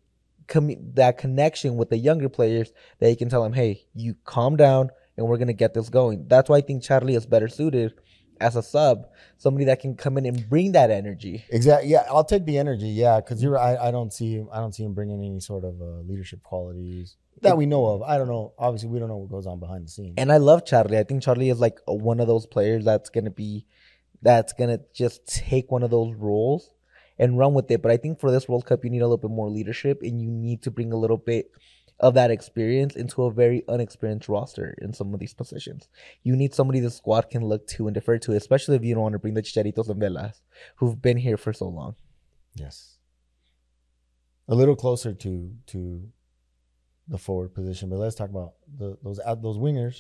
connection with the younger players that you can tell them, hey, you calm down and we're going to get this going. That's why I think Charlie is better suited as a sub, somebody that can come in and bring that energy. Exactly. Yeah, I'll take the energy. Yeah, because I don't see him bringing any sort of leadership qualities that we know of. I don't know. Obviously, we don't know what goes on behind the scenes. And I love Charlie. I think Charlie is like one of those players that's gonna just take one of those roles and run with it. But I think for this World Cup, you need a little bit more leadership, and you need to bring a little bit of that experience into a very unexperienced roster in some of these positions. You need somebody the squad can look to and defer to, especially if you don't want to bring the Chicharitos and Velas, who've been here for so long. Yes. A little closer to the forward position, but let's talk about those wingers.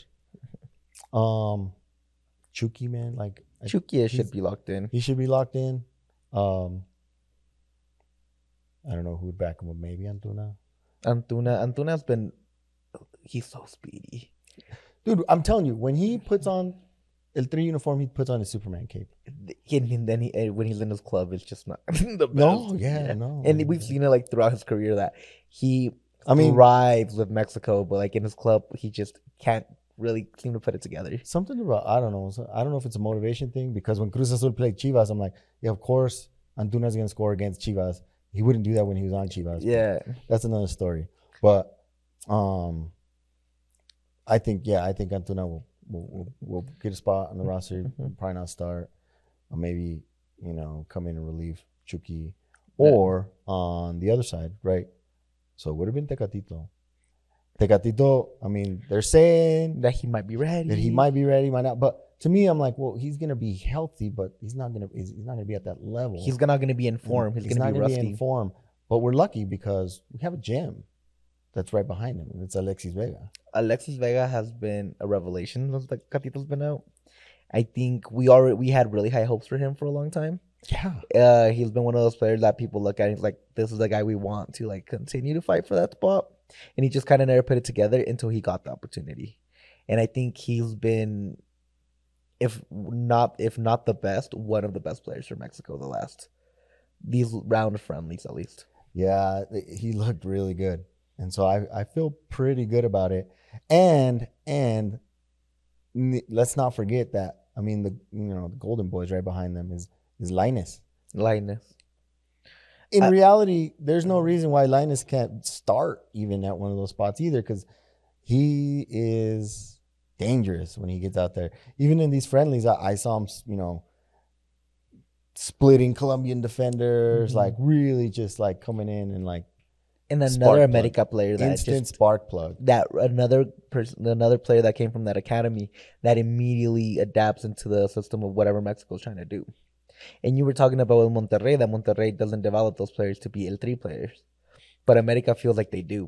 Chucky, man, like Chucky should be locked in. He should be locked in. I don't know who would back him up. Maybe Antuna. Antuna's been. He's so speedy, dude. I'm telling you, when he puts on El Tri uniform, he puts on his Superman cape. And then when he's in his club, it's just not the best. No, yeah, no. And we've seen it like throughout his career that he thrives with Mexico, but like in his club, he just can't really seem to put it together. Something about I don't know if it's a motivation thing, because when Cruz Azul played Chivas, I'm like, yeah, of course Antuna's gonna score against Chivas. He wouldn't do that when he was on Chivas. Yeah, that's another story. But I think Antuna will get a spot on the roster. Probably not start. Or maybe come in and relieve Chucky. Or on the other side, right? So it would have been Tecatito. Tecatito, I mean, they're saying that he might be ready. Might not. But to me, I'm like, well, he's gonna be healthy, but he's not gonna be at that level. He's not gonna be in form. He's gonna be rusty. In form. But we're lucky because we have a gem that's right behind him, and it's Alexis Vega. Alexis Vega has been a revelation since Tecatito's been out. I think we had really high hopes for him for a long time. Yeah. He's been one of those players that people look at and he's like, this is the guy we want to like continue to fight for that spot. And he just kind of never put it together until he got the opportunity. And I think he's been, if not the best, one of the best players for Mexico these round of friendlies at least. Yeah, he looked really good. And so I feel pretty good about it. And let's not forget that, I mean, the Golden Boys right behind them is Lainez. In reality, there's no reason why Lainez can't start even at one of those spots either, because he is dangerous when he gets out there. Even in these friendlies, I saw him, splitting Colombian defenders, like really just like coming in and like. And another America player that instant spark plug. That another player that came from that academy that immediately adapts into the system of whatever Mexico's trying to do. And you were talking about Monterrey, that Monterrey doesn't develop those players to be El3 players. But America feels like they do.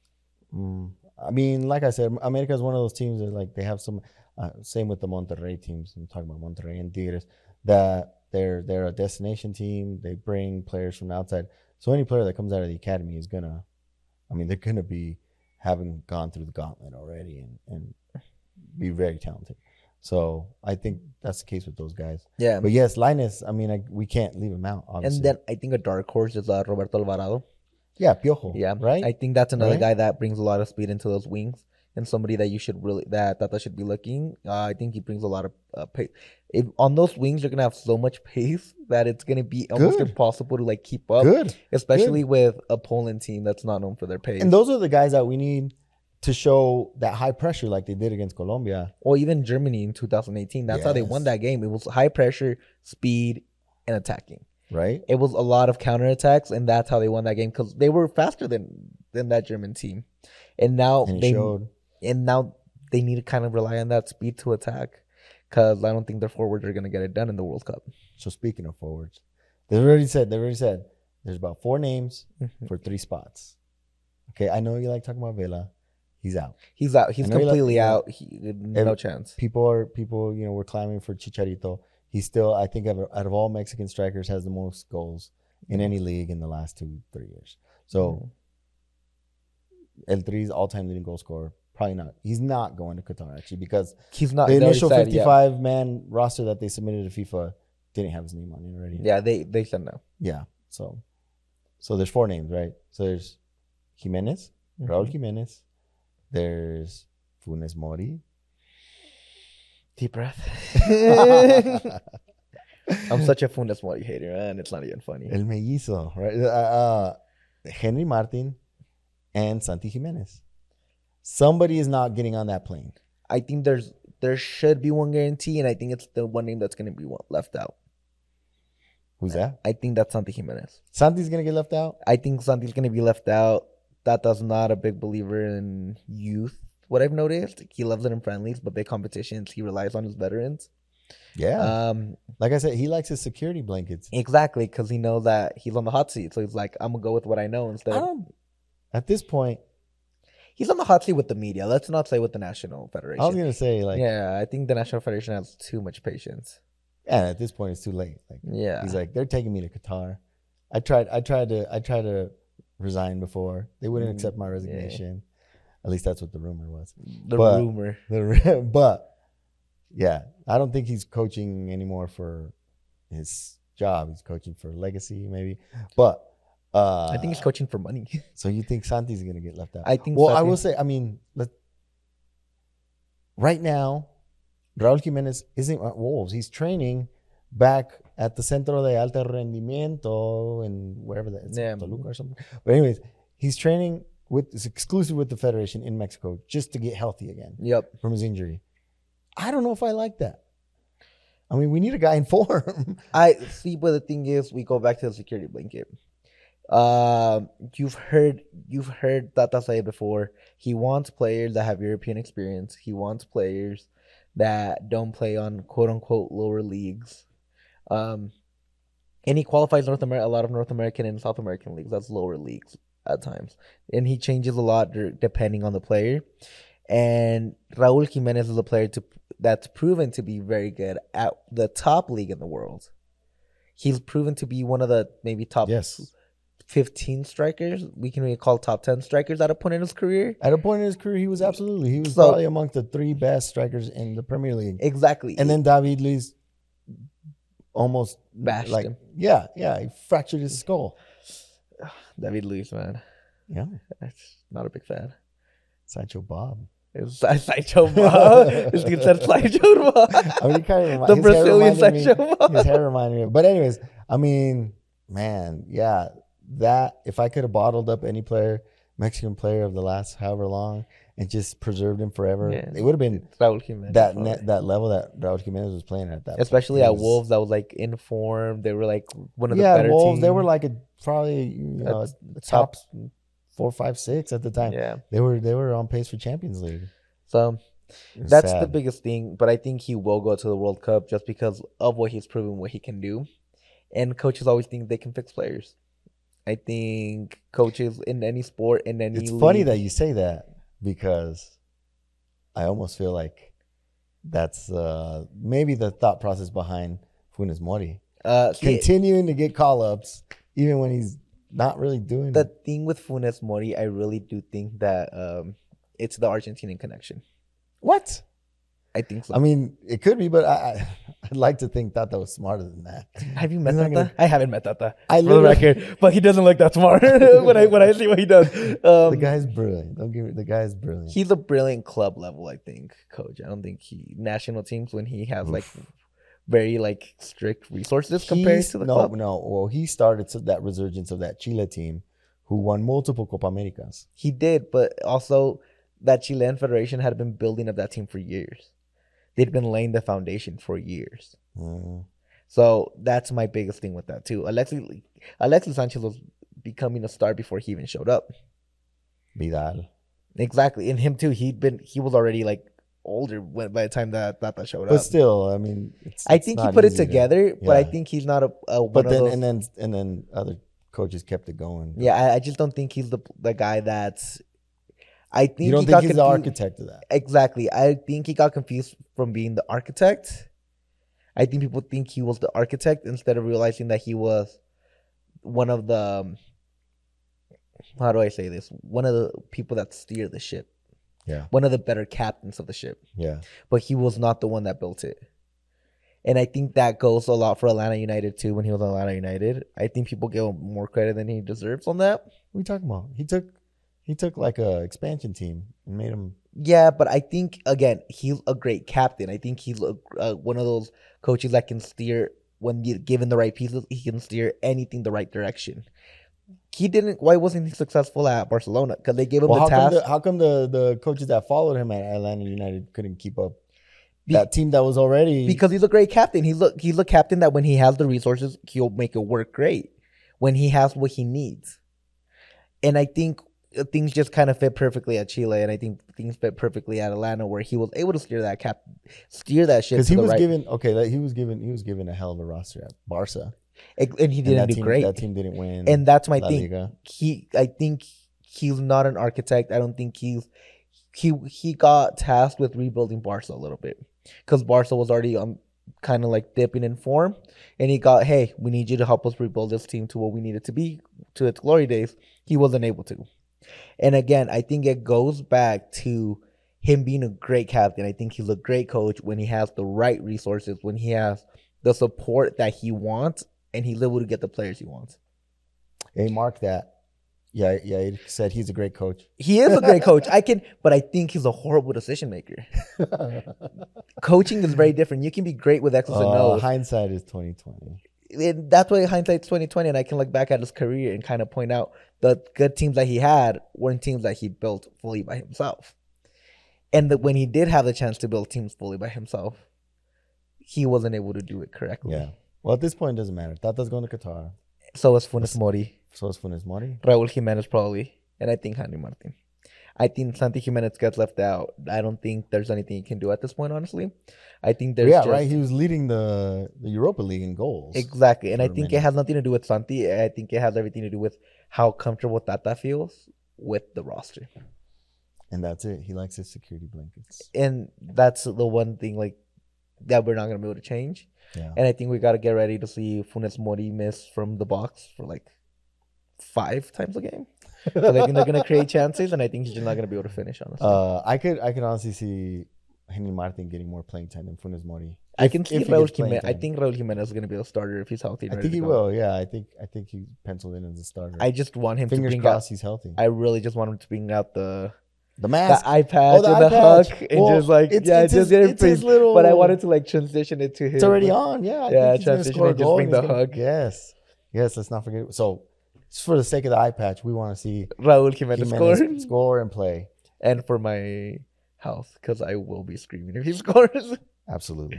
I mean, like I said, America is one of those teams that like they have some, same with the Monterrey teams. I'm talking about Monterrey and Tigres, that they're a destination team. They bring players from outside. So any player that comes out of the academy is they're gonna be having gone through the gauntlet already and be very talented. So I think that's the case with those guys. Yeah. But yes, Lainez, I mean, we can't leave him out, obviously. And then I think a dark horse is Roberto Alvarado. Yeah, Piojo. Yeah. Right? I think that's another guy that brings a lot of speed into those wings. And somebody that you should really, that Tata should be looking. I think he brings a lot of pace. On those wings, you're going to have so much pace that it's going to be almost impossible to like keep up. Especially with a Poland team that's not known for their pace. And those are the guys that we need to show that high pressure like they did against Colombia. Or even Germany in 2018. That's how they won that game. It was high pressure, speed, and attacking. Right. It was a lot of counterattacks, and that's how they won that game because they were faster than that German team. And now they need to kind of rely on that speed to attack because I don't think their forwards are going to get it done in the World Cup. So speaking of forwards, they already said there's about 4 names for 3 spots. Okay, I know you like talking about Vela. He's out. He's completely out. No chance. People, we're clamoring for Chicharito. He's still, I think, out of all Mexican strikers, has the most goals in any league in the last 2-3 years. So El Tri's all-time leading goal scorer. Probably not. He's not going to Qatar, actually, because he's not. The initial 55-man roster that they submitted to FIFA didn't have his name on it already. Yeah, they said no. Yeah, so there's 4 names, right? So there's Jimenez, Raul Jimenez. There's Funes Mori. Deep breath. I'm such a Funes Mori hater, and it's not even funny. El Mellizo, right? Henry Martin and Santi Jimenez. Somebody is not getting on that plane. I think there should be one guarantee, and I think it's the one name that's going to be left out. Who's that? I think that's Santi Jimenez. Santi's going to get left out? I think Santi's going to be left out. Tata's not a big believer in youth. What I've noticed, he loves it in friendlies, but big competitions, he relies on his veterans. Yeah. Like I said, he likes his security blankets. Exactly, because he knows that he's on the hot seat. So he's like, I'm going to go with what I know instead. At this point, he's on the hot seat with the media. Let's not say with the National Federation. I was going to say, like... Yeah, I think the National Federation has too much patience. And at this point, it's too late. Like, yeah. He's like, they're taking me to Qatar. I tried to resign before. They wouldn't accept my resignation. Yeah. At least that's what the rumor was. But, yeah, I don't think he's coaching anymore for his job. He's coaching for legacy, maybe. But... I think he's coaching for money. So you think Santi's going to get left out? I think Well, I will say, I mean, right now, Raul Jimenez isn't at Wolves. He's training back at the Centro de Alto Rendimiento and wherever that is, Toluca or something. But anyways, he's training it's exclusive with the Federation in Mexico just to get healthy again. Yep. From his injury. I don't know if I like that. I mean, we need a guy in form. I see, but the thing is, we go back to the security blanket. You've heard Tata say before. He wants players that have European experience. He wants players that don't play on quote unquote lower leagues. Um, and he qualifies a lot of North American and South American leagues. That's lower leagues at times, and he changes a lot depending on the player. And Raúl Jiménez is a player that's proven to be very good at the top league in the world. He's proven to be one of the maybe top Yes. 15 strikers. We can really call top 10 strikers at a point in his career. At a point in his career, he was So- probably amongst the 3 best strikers in the Premier League. Exactly. And then David Luiz almost Bashed him. Yeah, he fractured his skull. David Luiz, man. Yeah, That's not a big fan. Sideshow Bob. It was Sideshow Bob. This dude said Sideshow Bob. I mean, he kind of The Brazilian Sideshow Bob. His hair reminded me. But anyways, I mean, man, yeah, that if I could have bottled up any Mexican player of the last however long, and just preserved him forever, Yeah. it would have been Raúl Jiménez. that level that Raúl Jiménez was playing at that. Especially point. at Wolves, that was like in form. They were like one of the Yeah, better Wolves. teams. They were like probably a top 4, 5, 6 at the time. Yeah. They were on pace for Champions League. So It's that's sad. the biggest thing. But I think he will go to the World Cup just because of what he's proven, what he can do. And coaches always think they can fix players. I think coaches in any sport, in any It's league, funny that you say that because I almost feel like that's maybe the thought process behind Funes Mori. Continuing to get call-ups even when he's not really doing the thing with Funes Mori, I really do think that it's the Argentinian connection. What? I think so. I mean, it could be, but I'd like to think Tata was smarter than that. Have you met He's not Tata? gonna- I haven't met Tata. I For the literally- record, but he doesn't look that smart when I see what he does. The guy's brilliant. Don't give me. The guy's brilliant. He's a brilliant club level, I think, coach. I don't think national teams when he has like very like strict resources compared to the club. No. Well, he started that resurgence of that Chile team, who won multiple Copa Americas. He did, but also that Chilean Federation had been building up that team for years. They'd been laying the foundation for years. So that's my biggest thing with that too. Alexis Sanchez was becoming a star before he even showed up. Vidal. Exactly, and him too. He was already like older by the time that Tata showed But up. still, I mean, I think he put it together, but I think he's not a one But of then those. and then other coaches kept it going. Yeah, I just don't think he's the guy that's. I think You don't he think got he's the confused- architect of that? Exactly. I think he got confused from being the architect. I think people think he was the architect instead of realizing that he was one of the. How do I say this? One of the people that steer the ship. Yeah. One of the better captains of the ship. Yeah. But he was not the one that built it. And I think that goes a lot for Atlanta United too when he was on Atlanta United. I think people give him more credit than he deserves on that. What are you talking about? He took like a expansion team and made him. Yeah, but I think, again, he's a great captain. I think he's one of those coaches that can steer, when given the right pieces, he can steer anything the right direction. Why wasn't he successful at Barcelona? Because they gave him the task. How come the coaches that followed him at Atlanta United couldn't keep up? That team that was already. Because he's a great captain. He's a captain that when he has the resources, he'll make it work great. When he has what he needs. And I think things just kind of fit perfectly at Chile, and I think things fit perfectly at Atlanta, where he was able to steer that ship. Because he was given a hell of a roster at Barca, and he didn't do great. That team didn't win, and that's my La thing. Liga. I think he's not an architect. I don't think he got tasked with rebuilding Barca a little bit because Barca was already kind of like dipping in form, and he got, hey, we need you to help us rebuild this team to what we need it to be, to its glory days. He wasn't able to. And again, I think it goes back to him being a great captain. I think he's a great coach when he has the right resources, when he has the support that he wants, and he's able to get the players he wants. Hey, mark that. Yeah, he said he's a great coach. He is a great coach. But I think he's a horrible decision maker. Coaching is very different. You can be great with X's and O's. Hindsight is 2020. And that's why hindsight's 2020, and I can look back at his career and kind of point out the good teams that he had weren't teams that he built fully by himself. And that when he did have the chance to build teams fully by himself, he wasn't able to do it correctly. Yeah. Well, at this point, it doesn't matter. Tata's going to Qatar. So is Funes Mori. So is Funes Mori. Raul Jimenez probably. And I think Henry Martin. I think Santi Jimenez gets left out. I don't think there's anything he can do at this point, honestly. I think there's right. He was leading the Europa League in goals. Exactly. And I think it has nothing to do with Santi. I think it has everything to do with how comfortable Tata feels with the roster. And that's it. He likes his security blankets. And that's the one thing like that we're not going to be able to change. Yeah. And I think we got to get ready to see Funes Mori miss from the box for like 5 times a game. So they're going to create chances, and I think he's just not going to be able to finish, honestly. I could honestly see Henry Martin getting more playing time than Funes Mori. I can see Raul Jimenez. I think Raul Jimenez is going to be a starter if he's healthy. I think he will. Yeah, I think he's penciled in as a starter. I just want him Fingers to bring crossed out. he's healthy. I really just want him to bring out the mask, the eye patch, the and the patch. hook, and just like it's just get it his little. But I wanted to like transition it to him. It's already on. Yeah, I think he's transition score a and just goal bring and the hug. Yes. Let's not forget. So, just for the sake of the eye patch, we want to see Raul Jimenez score and play, and for my health, because I will be screaming if he scores. Absolutely.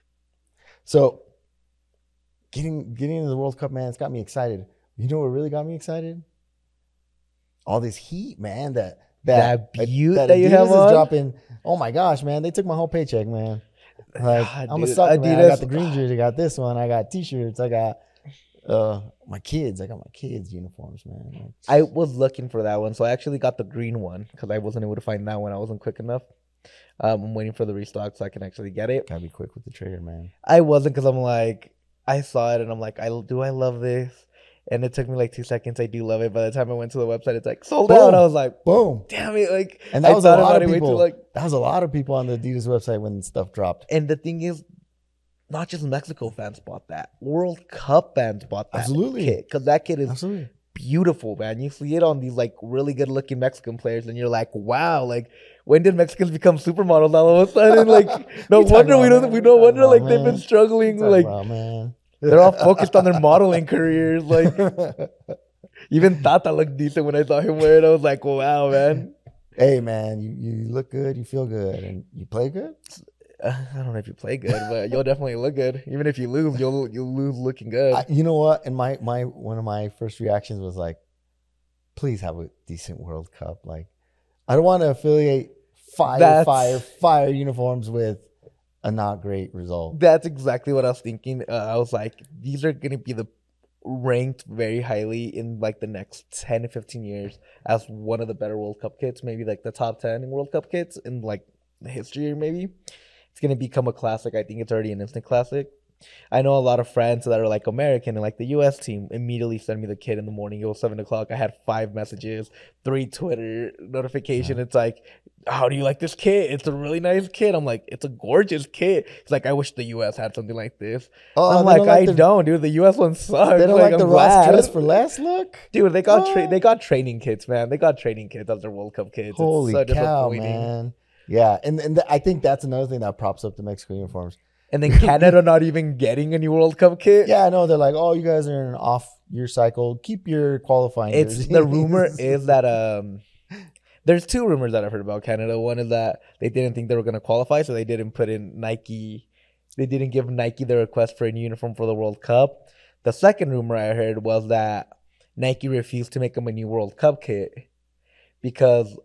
So, getting into the World Cup, man, it's got me excited. You know what really got me excited? All this heat, man. That beaut that Adidas you have is on? dropping. Oh my gosh, man! They took my whole paycheck, man. Like I'm a dude, sucker, man. I Adidas- got the green jersey. I got this one. I got T-shirts. I got my kids. I got my kids' uniforms, man. Like, I was looking for that one, so I actually got the green one because I wasn't able to find that one. I wasn't quick enough. I'm waiting for the restock so I can actually get it. gotta be quick with the trigger, man. I wasn't because I'm like, I saw it and I'm like, I love this? And it took me like 2 seconds. I do love it. By the time I went to the website, it's like sold out. I was like, boom, damn it! Like, and that was a lot of people. like, that was a lot of people on the Adidas website when stuff dropped. and the thing is, not just Mexico fans bought that. World Cup fans bought that. Absolutely. kit because that kit is Absolutely. beautiful, man. You see it on these like really good looking Mexican players, and you're like, wow, like when did Mexicans become supermodels all of a sudden? Like, no wonder they've been struggling. Like, man. they're all focused on their modeling careers. Like, even Tata looked decent when I saw him wear it. I was like, wow, man. Hey, man, you look good, you feel good, and you play good. I don't know if you play good, but you'll definitely look good. Even if you lose, you'll lose looking good. You know what? And my one of my first reactions was like, please have a decent World Cup. Like, I don't want to affiliate fire uniforms with a not great result. That's exactly what I was thinking. I was like, these are gonna be ranked very highly in like the next 10 to 15 years as one of the better World Cup kits, maybe like the top 10 in World Cup kits in like the history. Maybe it's gonna become a classic. I think it's already an instant classic. I know a lot of friends that are like American and like the US team immediately send me the kit in the morning. It was 7 o'clock. I had 5 messages, 3 Twitter notifications. It's like, how do you like this kit? It's a really nice kit. I'm like, it's a gorgeous kit. It's like, I wish the US had something like this. Oh, I'm like, I don't, dude. The US one sucks. They don't like the Ross dress for less look? Dude, they got training kits, man. They got training kits as their World Cup kits. Holy it's so cow, disappointing. man. Yeah, and I think that's another thing that props up the Mexico uniforms. And then Canada not even getting any World Cup kit. Yeah, I know. They're like, oh, you guys are in an off-year cycle. Keep your qualifying jerseys. The rumor is that there's 2 rumors that I've heard about Canada. One is that they didn't think they were going to qualify, so they didn't put in Nike. They didn't give Nike the request for a new uniform for the World Cup. The second rumor I heard was that Nike refused to make them a new World Cup kit because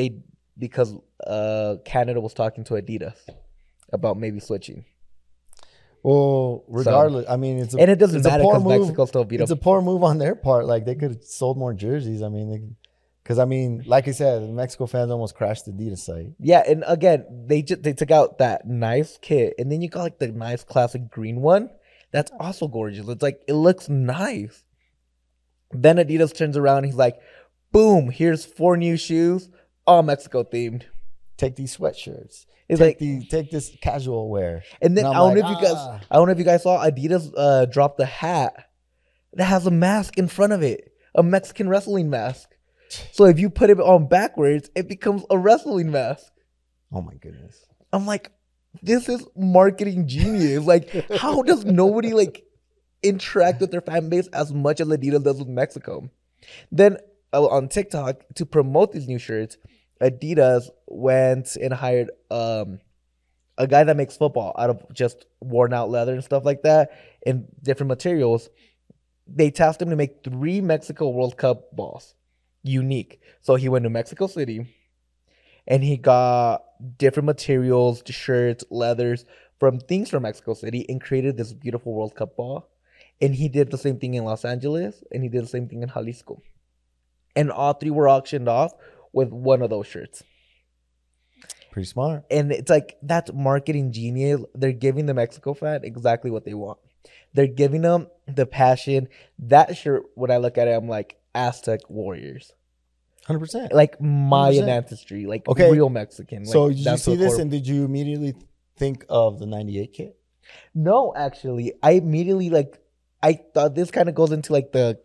Canada was talking to Adidas about maybe switching. Well, regardless, I mean, it doesn't matter because Mexico still beat It's them. a poor move on their part. Like, they could have sold more jerseys. I mean, because like I said, the Mexico fans almost crashed the Adidas site. Yeah, and again, they took out that nice kit, and then you got like the nice classic green one. That's also gorgeous. It's like, it looks nice. Then Adidas turns around, and he's like, boom, here's 4 new shoes, all Mexico themed. Take these sweatshirts. It's take this casual wear. And then And I I'm don't like, know if you guys saw Adidas dropped a hat that has a mask in front of it, a Mexican wrestling mask. So if you put it on backwards, it becomes a wrestling mask. Oh my goodness. I'm like, this is marketing genius. Like, how does nobody like interact with their fan base as much as Adidas does with Mexico? Then on TikTok, to promote these new shirts, Adidas went and hired a a guy that makes football out of just worn out leather and stuff like that and different materials. They tasked him to make 3 Mexico World Cup balls, unique. So he went to Mexico City, and he got different materials, shirts, leathers from things from Mexico City, and created this beautiful World Cup ball. And he did the same thing in Los Angeles, and he did the same thing in Jalisco. And all 3 were auctioned off with one of those shirts. Pretty smart. And it's like, that's marketing genius. They're giving the Mexico fan exactly what they want. They're giving them the passion. That shirt, when I look at it, I'm like, Aztec warriors. 100%. Like Mayan 100%. ancestry. Like Okay. real Mexican. So Like, did you that's see the this core- and did you immediately think of the 98 kit? No, actually. I immediately, like, I thought this kind of goes into, like, the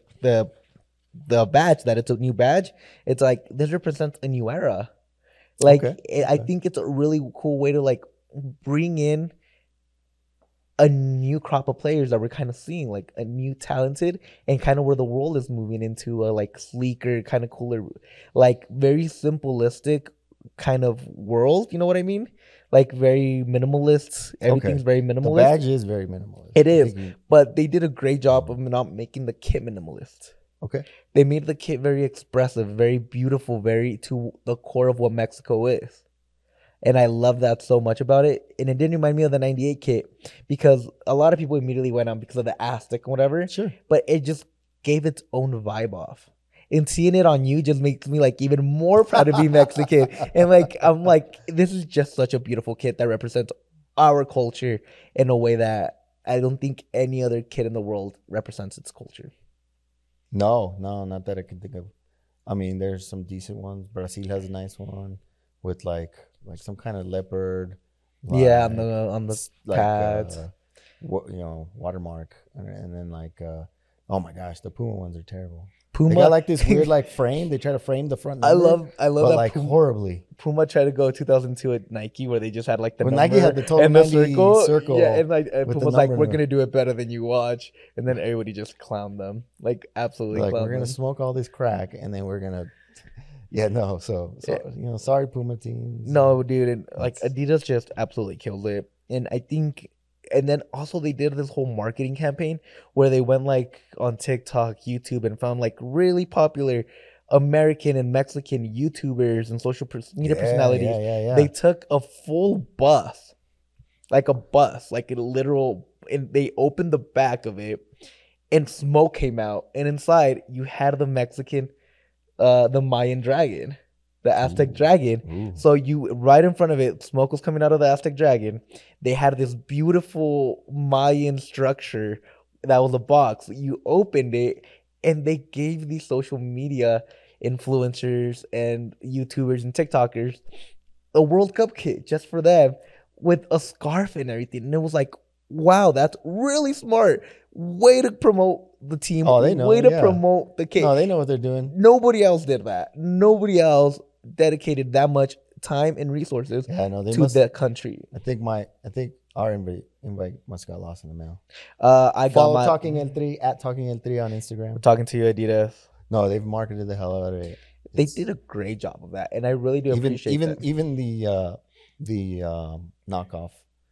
badge, that it's a new badge. It's like, this represents a new era. Like, Okay. I think it's a really cool way to, like, bring in a new crop of players that we're kind of seeing, like a new talented, and kind of where the world is moving into a like sleeker, kind of cooler, like very simplistic kind of world. You know what I mean? Like very minimalist. Everything's very The minimalist. badge is very minimalist. It I is. think But they did a great job of not making the kit minimalist. okay. They made the kit very expressive, very beautiful, very to the core of what Mexico is. And I love that so much about it. And it didn't remind me of the 98 kit because a lot of people immediately went on because of the Aztec and whatever. Sure. But it just gave its own vibe off. And seeing it on you just makes me like even more proud to be Mexican. And like, I'm like, this is just such a beautiful kit that represents our culture in a way that I don't think any other kit in the world represents its culture. No, not that I can think of. I mean, there's some decent ones. Brazil has a nice one with like some kind of leopard. Yeah, like, on the like, pads. Watermark, and then like, oh my gosh, the Puma ones are terrible. Puma. They got like this weird like frame. They try to frame the front. I Number, love but that like horribly. Puma tried to go 2002 at Nike where they just had like the When number Nike had the total and the 90 circle Yeah, and like with the Puma's like, number we're in it. gonna do it better than you watch, and then everybody just clowned them, like absolutely Like clowned we're gonna them. smoke all this crack, and then we're gonna. Yeah, no. So sorry, Puma teams. No, dude, and like That's- Adidas just absolutely killed it, and I think, and then also they did this whole marketing campaign where they went like on TikTok, YouTube, and found like really popular American and Mexican YouTubers and social media personalities. Yeah. They took a full bus, like a literal, and they opened the back of it, and smoke came out, and inside you had the Mexican, the Mayan dragon, the Aztec Ooh. dragon. Ooh. So you right in front of it, smoke was coming out of the Aztec dragon. They had this beautiful Mayan structure that was a box. You opened it, and they gave these social media influencers and YouTubers and TikTokers a World Cup kit just for them with a scarf and everything. And it was like, wow, that's really smart. Way to promote the team. Oh, they know, Way to yeah. promote the kit. No, they know what they're doing. Nobody else did that. Nobody else dedicated that much time and resources Yeah, no, they to must. the country. I think our invite must got lost in the mail. I got Follow my Talking L3 at Talking L3 on Instagram. talking to you, Adidas. No, they've marketed the hell out of it. They It's- did a great job of that, and I really do even appreciate even that. even the knockoff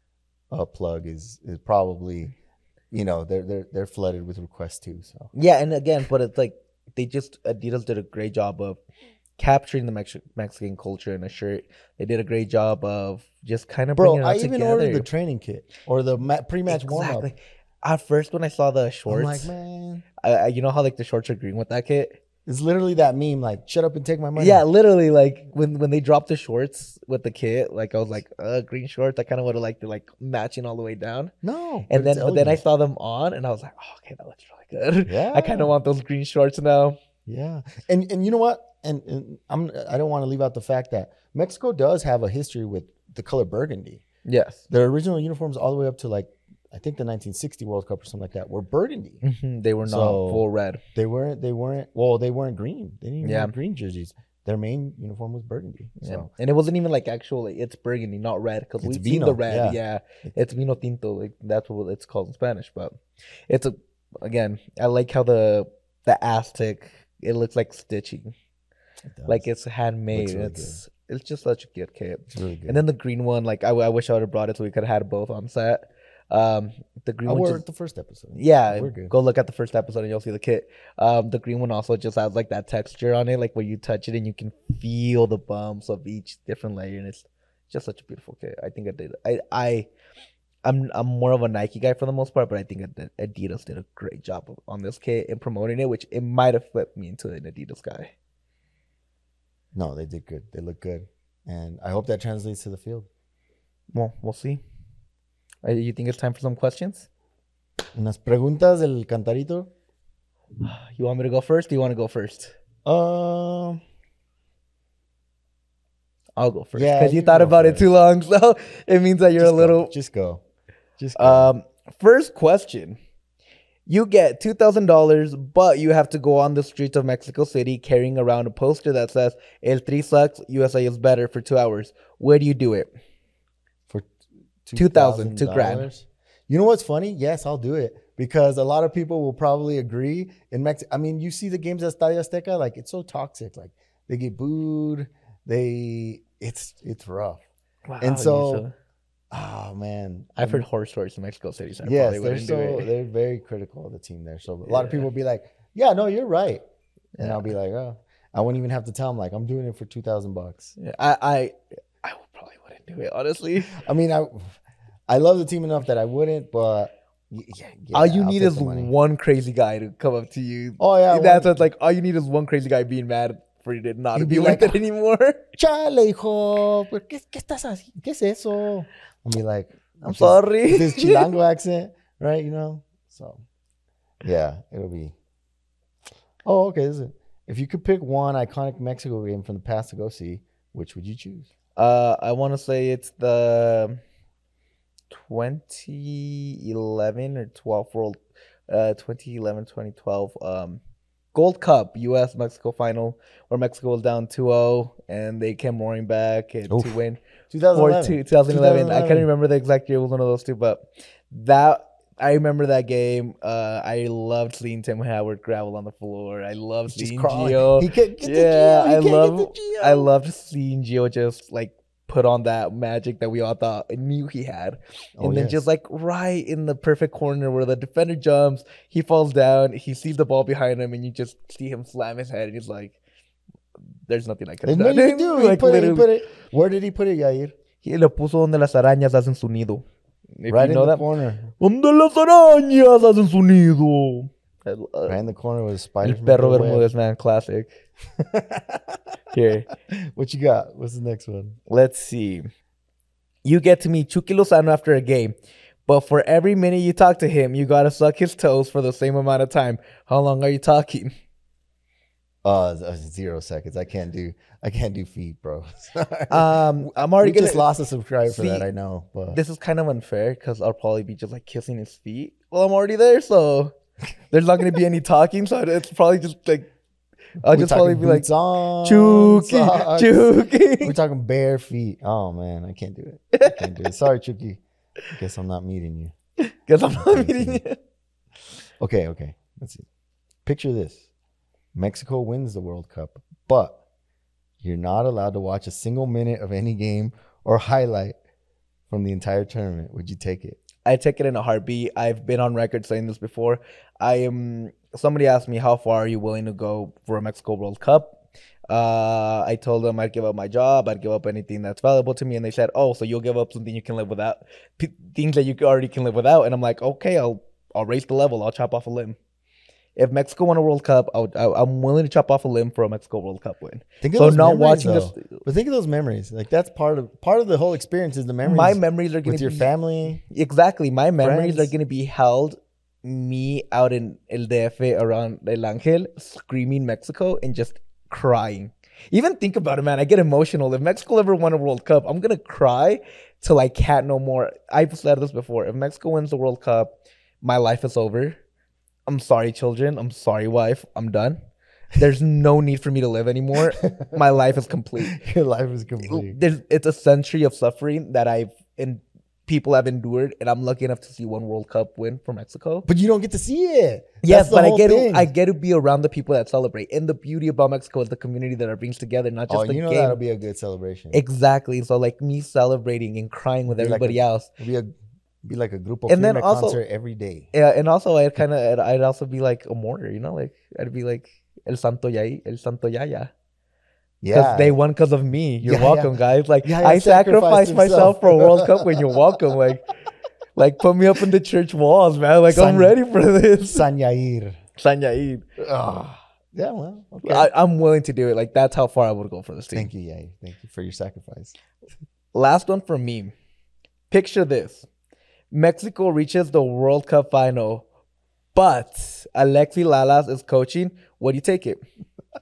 plug is probably, they're flooded with requests too. So Yeah, and again, but it's like Adidas did a great job of capturing the Mexican culture in a shirt. They did a great job of just kind of bro, bringing it all I even together. ordered the training kit or the pre-match warm-up. Exactly. At first, when I saw the I'm shorts, like, man, you know how like the shorts are green with that kit. it's literally that meme, like, shut up and take my money. Yeah, literally, like when they dropped the shorts with the kit, like I was like, green shorts. I kind of would have liked to like matching all the way down. No. And then, it's but then I elegant. saw them on, and I was like, oh, okay, that looks really good. Yeah. I kind of want those green shorts now. Yeah, and you know what? And I don't want to leave out the fact that Mexico does have a history with the color burgundy. Yes, Their original uniforms, all the way up to like I think the 1960 World Cup or something like that, were burgundy. they were not So- full red. They weren't. Well, they weren't green. They didn't even Yeah. have green jerseys. Their main uniform was burgundy. Yeah. So And it wasn't even like actually it's burgundy, not red, because It's we've seen the vino, red. yeah. Yeah, it's vino tinto. Like that's what it's called in Spanish. But it's again, I like how the Aztec. It looks like stitching, it does. like it's handmade. Looks really It's It's just such a good kit. It's really good. And then the green one, like I wish I would have brought it so we could have had both on set. The green I one wore just, it the first episode. yeah, We're good. go look at the first episode and you'll see the kit. The green one also just has like that texture on it, like where you touch it and you can feel the bumps of each different layer, and it's just such a beautiful kit. I think I did. I'm more of a Nike guy for the most part, but I think Adidas did a great job on this kit and promoting it, which it might have flipped me into an Adidas guy. No, they did good. They look good. And I hope that translates to the field. Well, we'll see. You think it's time for some questions? Unas preguntas del cantarito. You want me to go first? Or do you want to go first? Um, I'll go first Yeah, because you you thought go about it first. too long, so it means that you're a little. Just go. Just go. First question: you get $2,000, but you have to go on the streets of Mexico City carrying around a poster that says "El Tri sucks, USA is better" for 2 hours. Where do you do it? For $2,000, $2,000. You know what's funny? Yes, I'll do it because a lot of people will probably agree. In Mexico, I mean, you see the games at Estadio Azteca, like it's so toxic. Like they get booed. It's rough. Wow, And so, oh man, I've heard horror stories in Mexico City, so I yes, probably wouldn't do it. they're very critical of the team there. So a lot of people will be like, "Yeah, no, you're right," and Yeah. I'll be like, "Oh, I wouldn't even have to tell them like I'm doing it for $2,000." Yeah, I probably wouldn't do it, honestly. I mean, I love the team enough that I wouldn't, but yeah, All you I'll need take is the money. one crazy guy to come up to you. Oh yeah, That's one- what's like. All you need is one crazy guy being mad for you to not He'd be be worth like, it anymore. Chale, hijo, ¿por ¿qué estás haciendo? ¿Qué es eso? I'll be like, I'm sorry. With his Chilango accent, right? You know, so yeah, it'll be. Oh, okay. This is it. If you could pick one iconic Mexico game from the past to go see, which would you choose? I want to say it's the 2011 or 12 World, 2011, 2012 Gold Cup U.S. Mexico final, where Mexico was down 2-0 and they came roaring back and Oof. to win. 2011. 2011. I can't remember the exact year. It was one of those two, but I remember that game. I loved seeing Tim Howard gravel on the floor. I loved Just seeing crawling. Gio. He can't get Yeah, the Gio. He I can't get love. the Gio. I loved seeing Gio just like put on that magic that we all thought and knew he had, and then just like right in the perfect corner where the defender jumps, he falls down, he sees the ball behind him, and you just see him slam his head, and he's like, "There's nothing I can There's nothing you can do. Like, He put literally. it. Where did he put it, Yair? He lo puso donde las arañas hacen su nido. If Right you in know the that. corner. Donde las arañas hacen su nido. Right in the corner with spiders. El Perro Bermúdez, man, classic. Here, What you got? What's the next one? let's see. You get to meet Chucky Lozano after a game, but for every minute you talk to him, you gotta suck his toes for the same amount of time. How long are you talking? 0 seconds. I can't do feet, bro. I'm We already just gonna. lost a subscriber for See, that. I know, but This is kind of unfair because I'll probably be just like kissing his feet. Well, I'm already there, so there's not gonna be any talking. So it's probably just like I'll we're just probably talking be like, boots on, Chucky, socks. Chucky. We're talking bare feet. Oh man, I can't do it. I can't do it. Sorry, Chucky. I guess I'm not meeting you. Guess I'm not meeting you. Okay. Let's see. Picture this. Mexico wins the World Cup, but you're not allowed to watch a single minute of any game or highlight from the entire tournament. Would you take it? I take it in a heartbeat. I've been on record saying this before. Somebody asked me, how far are you willing to go for a Mexico World Cup? I told them I'd give up my job. I'd give up anything that's valuable to me. And they said, oh, so you'll give up something you can live without, things that you already can live without. And I'm like, okay, I'll raise the level. I'll chop off a limb. If Mexico won a World Cup, I'm willing to chop off a limb for a Mexico World Cup win. Think of So those not memories, watching though. this, But think of those memories. Like that's part of the whole experience is the memories. my memories are going with to your be family. exactly. My memories friends. are going to be held me out in El DF around El Angel, screaming Mexico and just crying. Even think about it, man. I get emotional. If Mexico ever won a World Cup, I'm gonna cry till I can't no more. I've said this before. If Mexico wins the World Cup, my life is over. I'm sorry, children. I'm sorry, wife. I'm done. There's no need for me to live anymore. My life is complete. Your life is complete. It's a century of suffering that people have endured, and I'm lucky enough to see one World Cup win for Mexico. But you don't get to see it. Yes, That's the but whole thing. I get to be around the people that celebrate. And the beauty about Mexico is the community that it brings together, not just the you know game. that'll be a good celebration. Exactly. So like me celebrating and crying with everybody else. It'll be like a group of And then also- concert every day. Yeah, and also I'd also be like a mourner, you know, like I'd be like El Santo Yaya. Because Yeah, they won because of me. You're Yeah, welcome, guys. Like Yeah, I sacrificed sacrificed myself himself. for a World Cup when you're welcome. Like put me up in the church walls, man. Like I'm ready for this. San Yair. Sanyaid. Yeah, well, okay. I'm willing to do it. Like that's how far I would go for this team. Thank you, Yair. Thank you for your sacrifice. Last one for me. Picture this. Mexico reaches the World Cup final, but Alexi Lalas is coaching. What do you take it?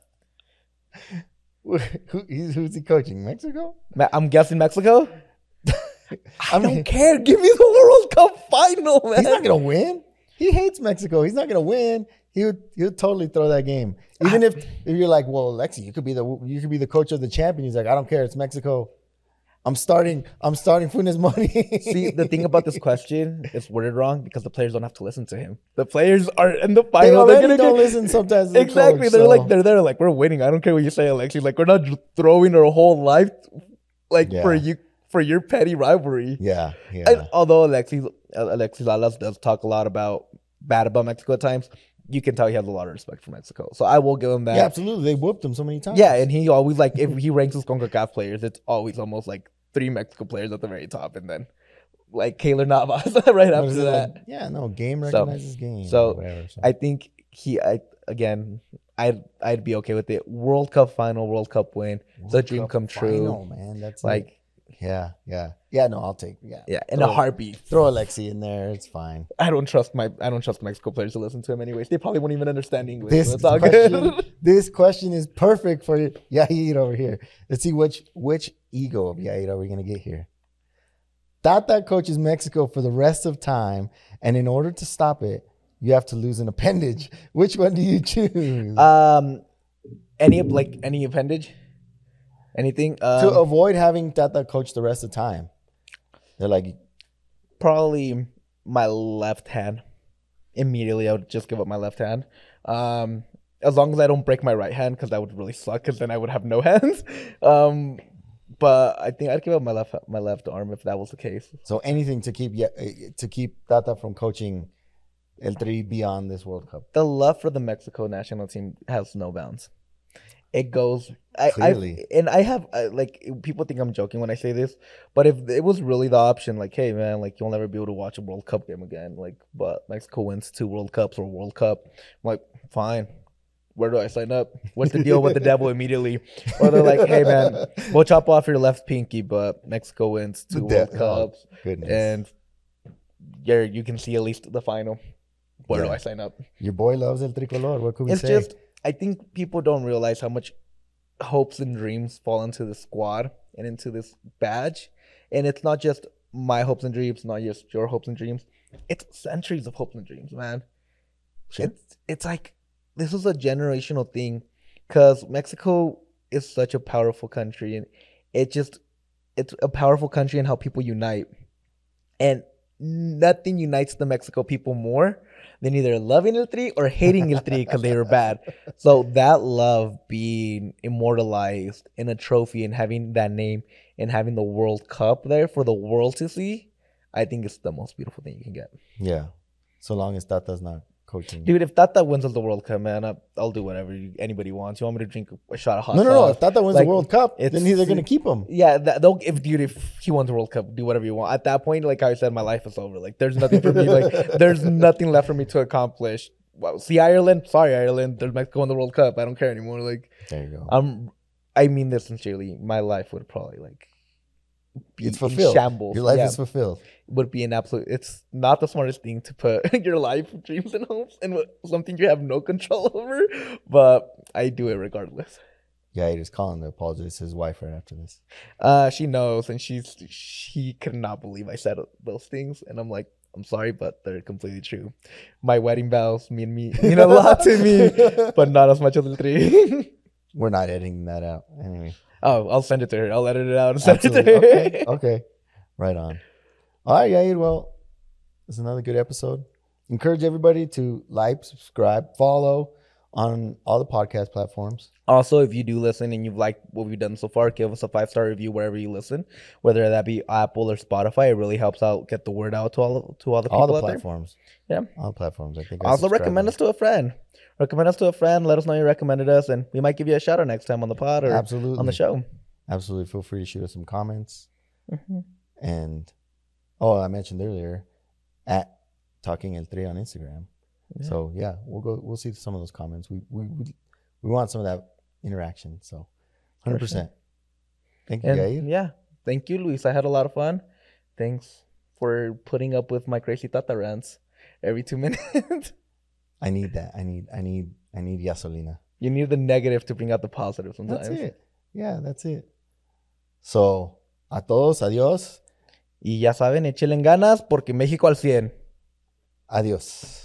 Who's he coaching? Mexico? I'm guessing Mexico. I I mean, don't care. Give me the World Cup final, man. he's not gonna win. He hates Mexico. He's not gonna win. He'll totally throw that game. Even if you're like, well, Alexi, you could be the coach of the champion. He's like, I don't care. It's Mexico. I'm starting Funes Mori. See, the thing about this question is worded wrong because the players don't have to listen to him. The players are in the They final. They're already gonna don't get- listen sometimes. To the Exactly. coach, They're so- like they're there like we're winning. I don't care what you say, Alexi. Like we're not throwing our whole life like Yeah. for your petty rivalry. Yeah. And although Alexis Lalas does talk a lot bad about Mexico at times, you can tell he has a lot of respect for Mexico. So I will give him that. Yeah, absolutely. They whooped him so many times. Yeah, and he always like if he ranks his CONCACAF players, it's always almost like 3 Mexico players at the very top, and then like Keylor Navas right What after is it that. like? Yeah, no, game So- recognizes game. so or whatever, I think I'd be okay with it. World Cup final, World Cup win. It's a World dream Cup come true. final, man. That's Like yeah. No, I'll take yeah, in Throw- a heartbeat. Throw Alexi in there. It's fine. I don't trust Mexico players to listen to him anyways. They probably won't even understand English. This so it's all question, good. this question is perfect for Yair over here. Let's see which ego of Yair are we gonna get here. Tata coaches Mexico for the rest of time, and in order to stop it, you have to lose an appendage. Which one do you choose? Any appendage? Anything? To avoid having Tata coach the rest of the time. They're like, Probably my left hand. Immediately, I would just give up my left hand. As long as I don't break my right hand, because that would really suck. Because then I would have no hands. But I think I'd give up my left arm if that was the case. so anything to keep Tata from coaching El Tri beyond this World Cup. The love for the Mexico national team has no bounds. It goes. Clearly. I have like people think I'm joking when I say this, but if it was really the option, like, hey man, like you'll never be able to watch a World Cup game again, like, but Mexico wins 2 World Cups or World Cup, I'm like, fine. Where do I sign up? What's the deal with the devil immediately? Or they're like, hey man, we'll chop off your left pinky, but Mexico wins 2 World Cups, Goodness. and you can see at least the final. Where do Yeah. I sign up? Your boy loves El Tricolor. What could we It's say? just, I think people don't realize how much hopes and dreams fall into the squad and into this badge. And it's not just my hopes and dreams, not just your hopes and dreams. It's centuries of hopes and dreams, man. Sure. It's like, this is a generational thing because Mexico is such a powerful country, and it's a powerful country in how people unite. And nothing unites the Mexico people more than either loving El Tri or hating El Tri because they were bad. So that love being immortalized in a trophy and having that name and having the World Cup there for the world to see, I think it's the most beautiful thing you can get. Yeah. So long as Tata's not coaching. Dude, if Tata wins the World Cup, man, I'll do whatever anybody wants. You want me to drink a shot of hot No. sauce? If Tata wins Like, the World Cup, then it's- they're going to keep him. Yeah, if he won the World Cup, do whatever you want. At that point, like I said, my life is over. Like there's nothing for me. Like there's nothing left for me to accomplish. Well, see Ireland, sorry Ireland, there's Mexico in the World Cup. I don't care anymore. Like There you go. I mean this sincerely. My life would probably like be It's in fulfilled. shambles. Your life Yeah. is fulfilled. Would be an absolute. It's not the smartest thing to put your life, dreams, and hopes in something you have no control over. But I do it regardless. Yeah, he just calling to apologize to his wife right after this. She knows, and she could not believe I said those things, and I'm like, I'm sorry, but they're completely true. My wedding vows mean a lot to me, but not as much as the 3. We're not editing that out. Anyway. Oh, I'll send it to her. I'll edit it out and send Absolutely. it to her. Okay. Right on. All right, Yair. Well, it's another good episode. Encourage everybody to like, subscribe, follow on all the podcast platforms. Also, if you do listen and you've liked what we've done so far, give us a 5-star review wherever you listen, whether that be Apple or Spotify. It really helps out get the word out to all the people All the out platforms. there. Yeah. All the platforms. I think. I Also, subscribe recommend to us to a friend. Recommend us to a friend. Let us know you recommended us, and we might give you a shout out next time on the pod or Absolutely. on the show. Absolutely. Feel free to shoot us some comments. Mm-hmm. And I mentioned earlier at Talking El Tri on Instagram. Yeah. So yeah, we'll see some of those comments. We want some of that interaction. So 100%. Sure. Thank you, Yair. Yeah. Thank you, Luis. I had a lot of fun. Thanks for putting up with my crazy tata rants every 2 minutes. I need that. I need gasolina. You need the negative to bring out the positive sometimes. That's it. Yeah, that's it. So, a todos, adiós. Y ya saben, échenle ganas porque México al 100. Adiós.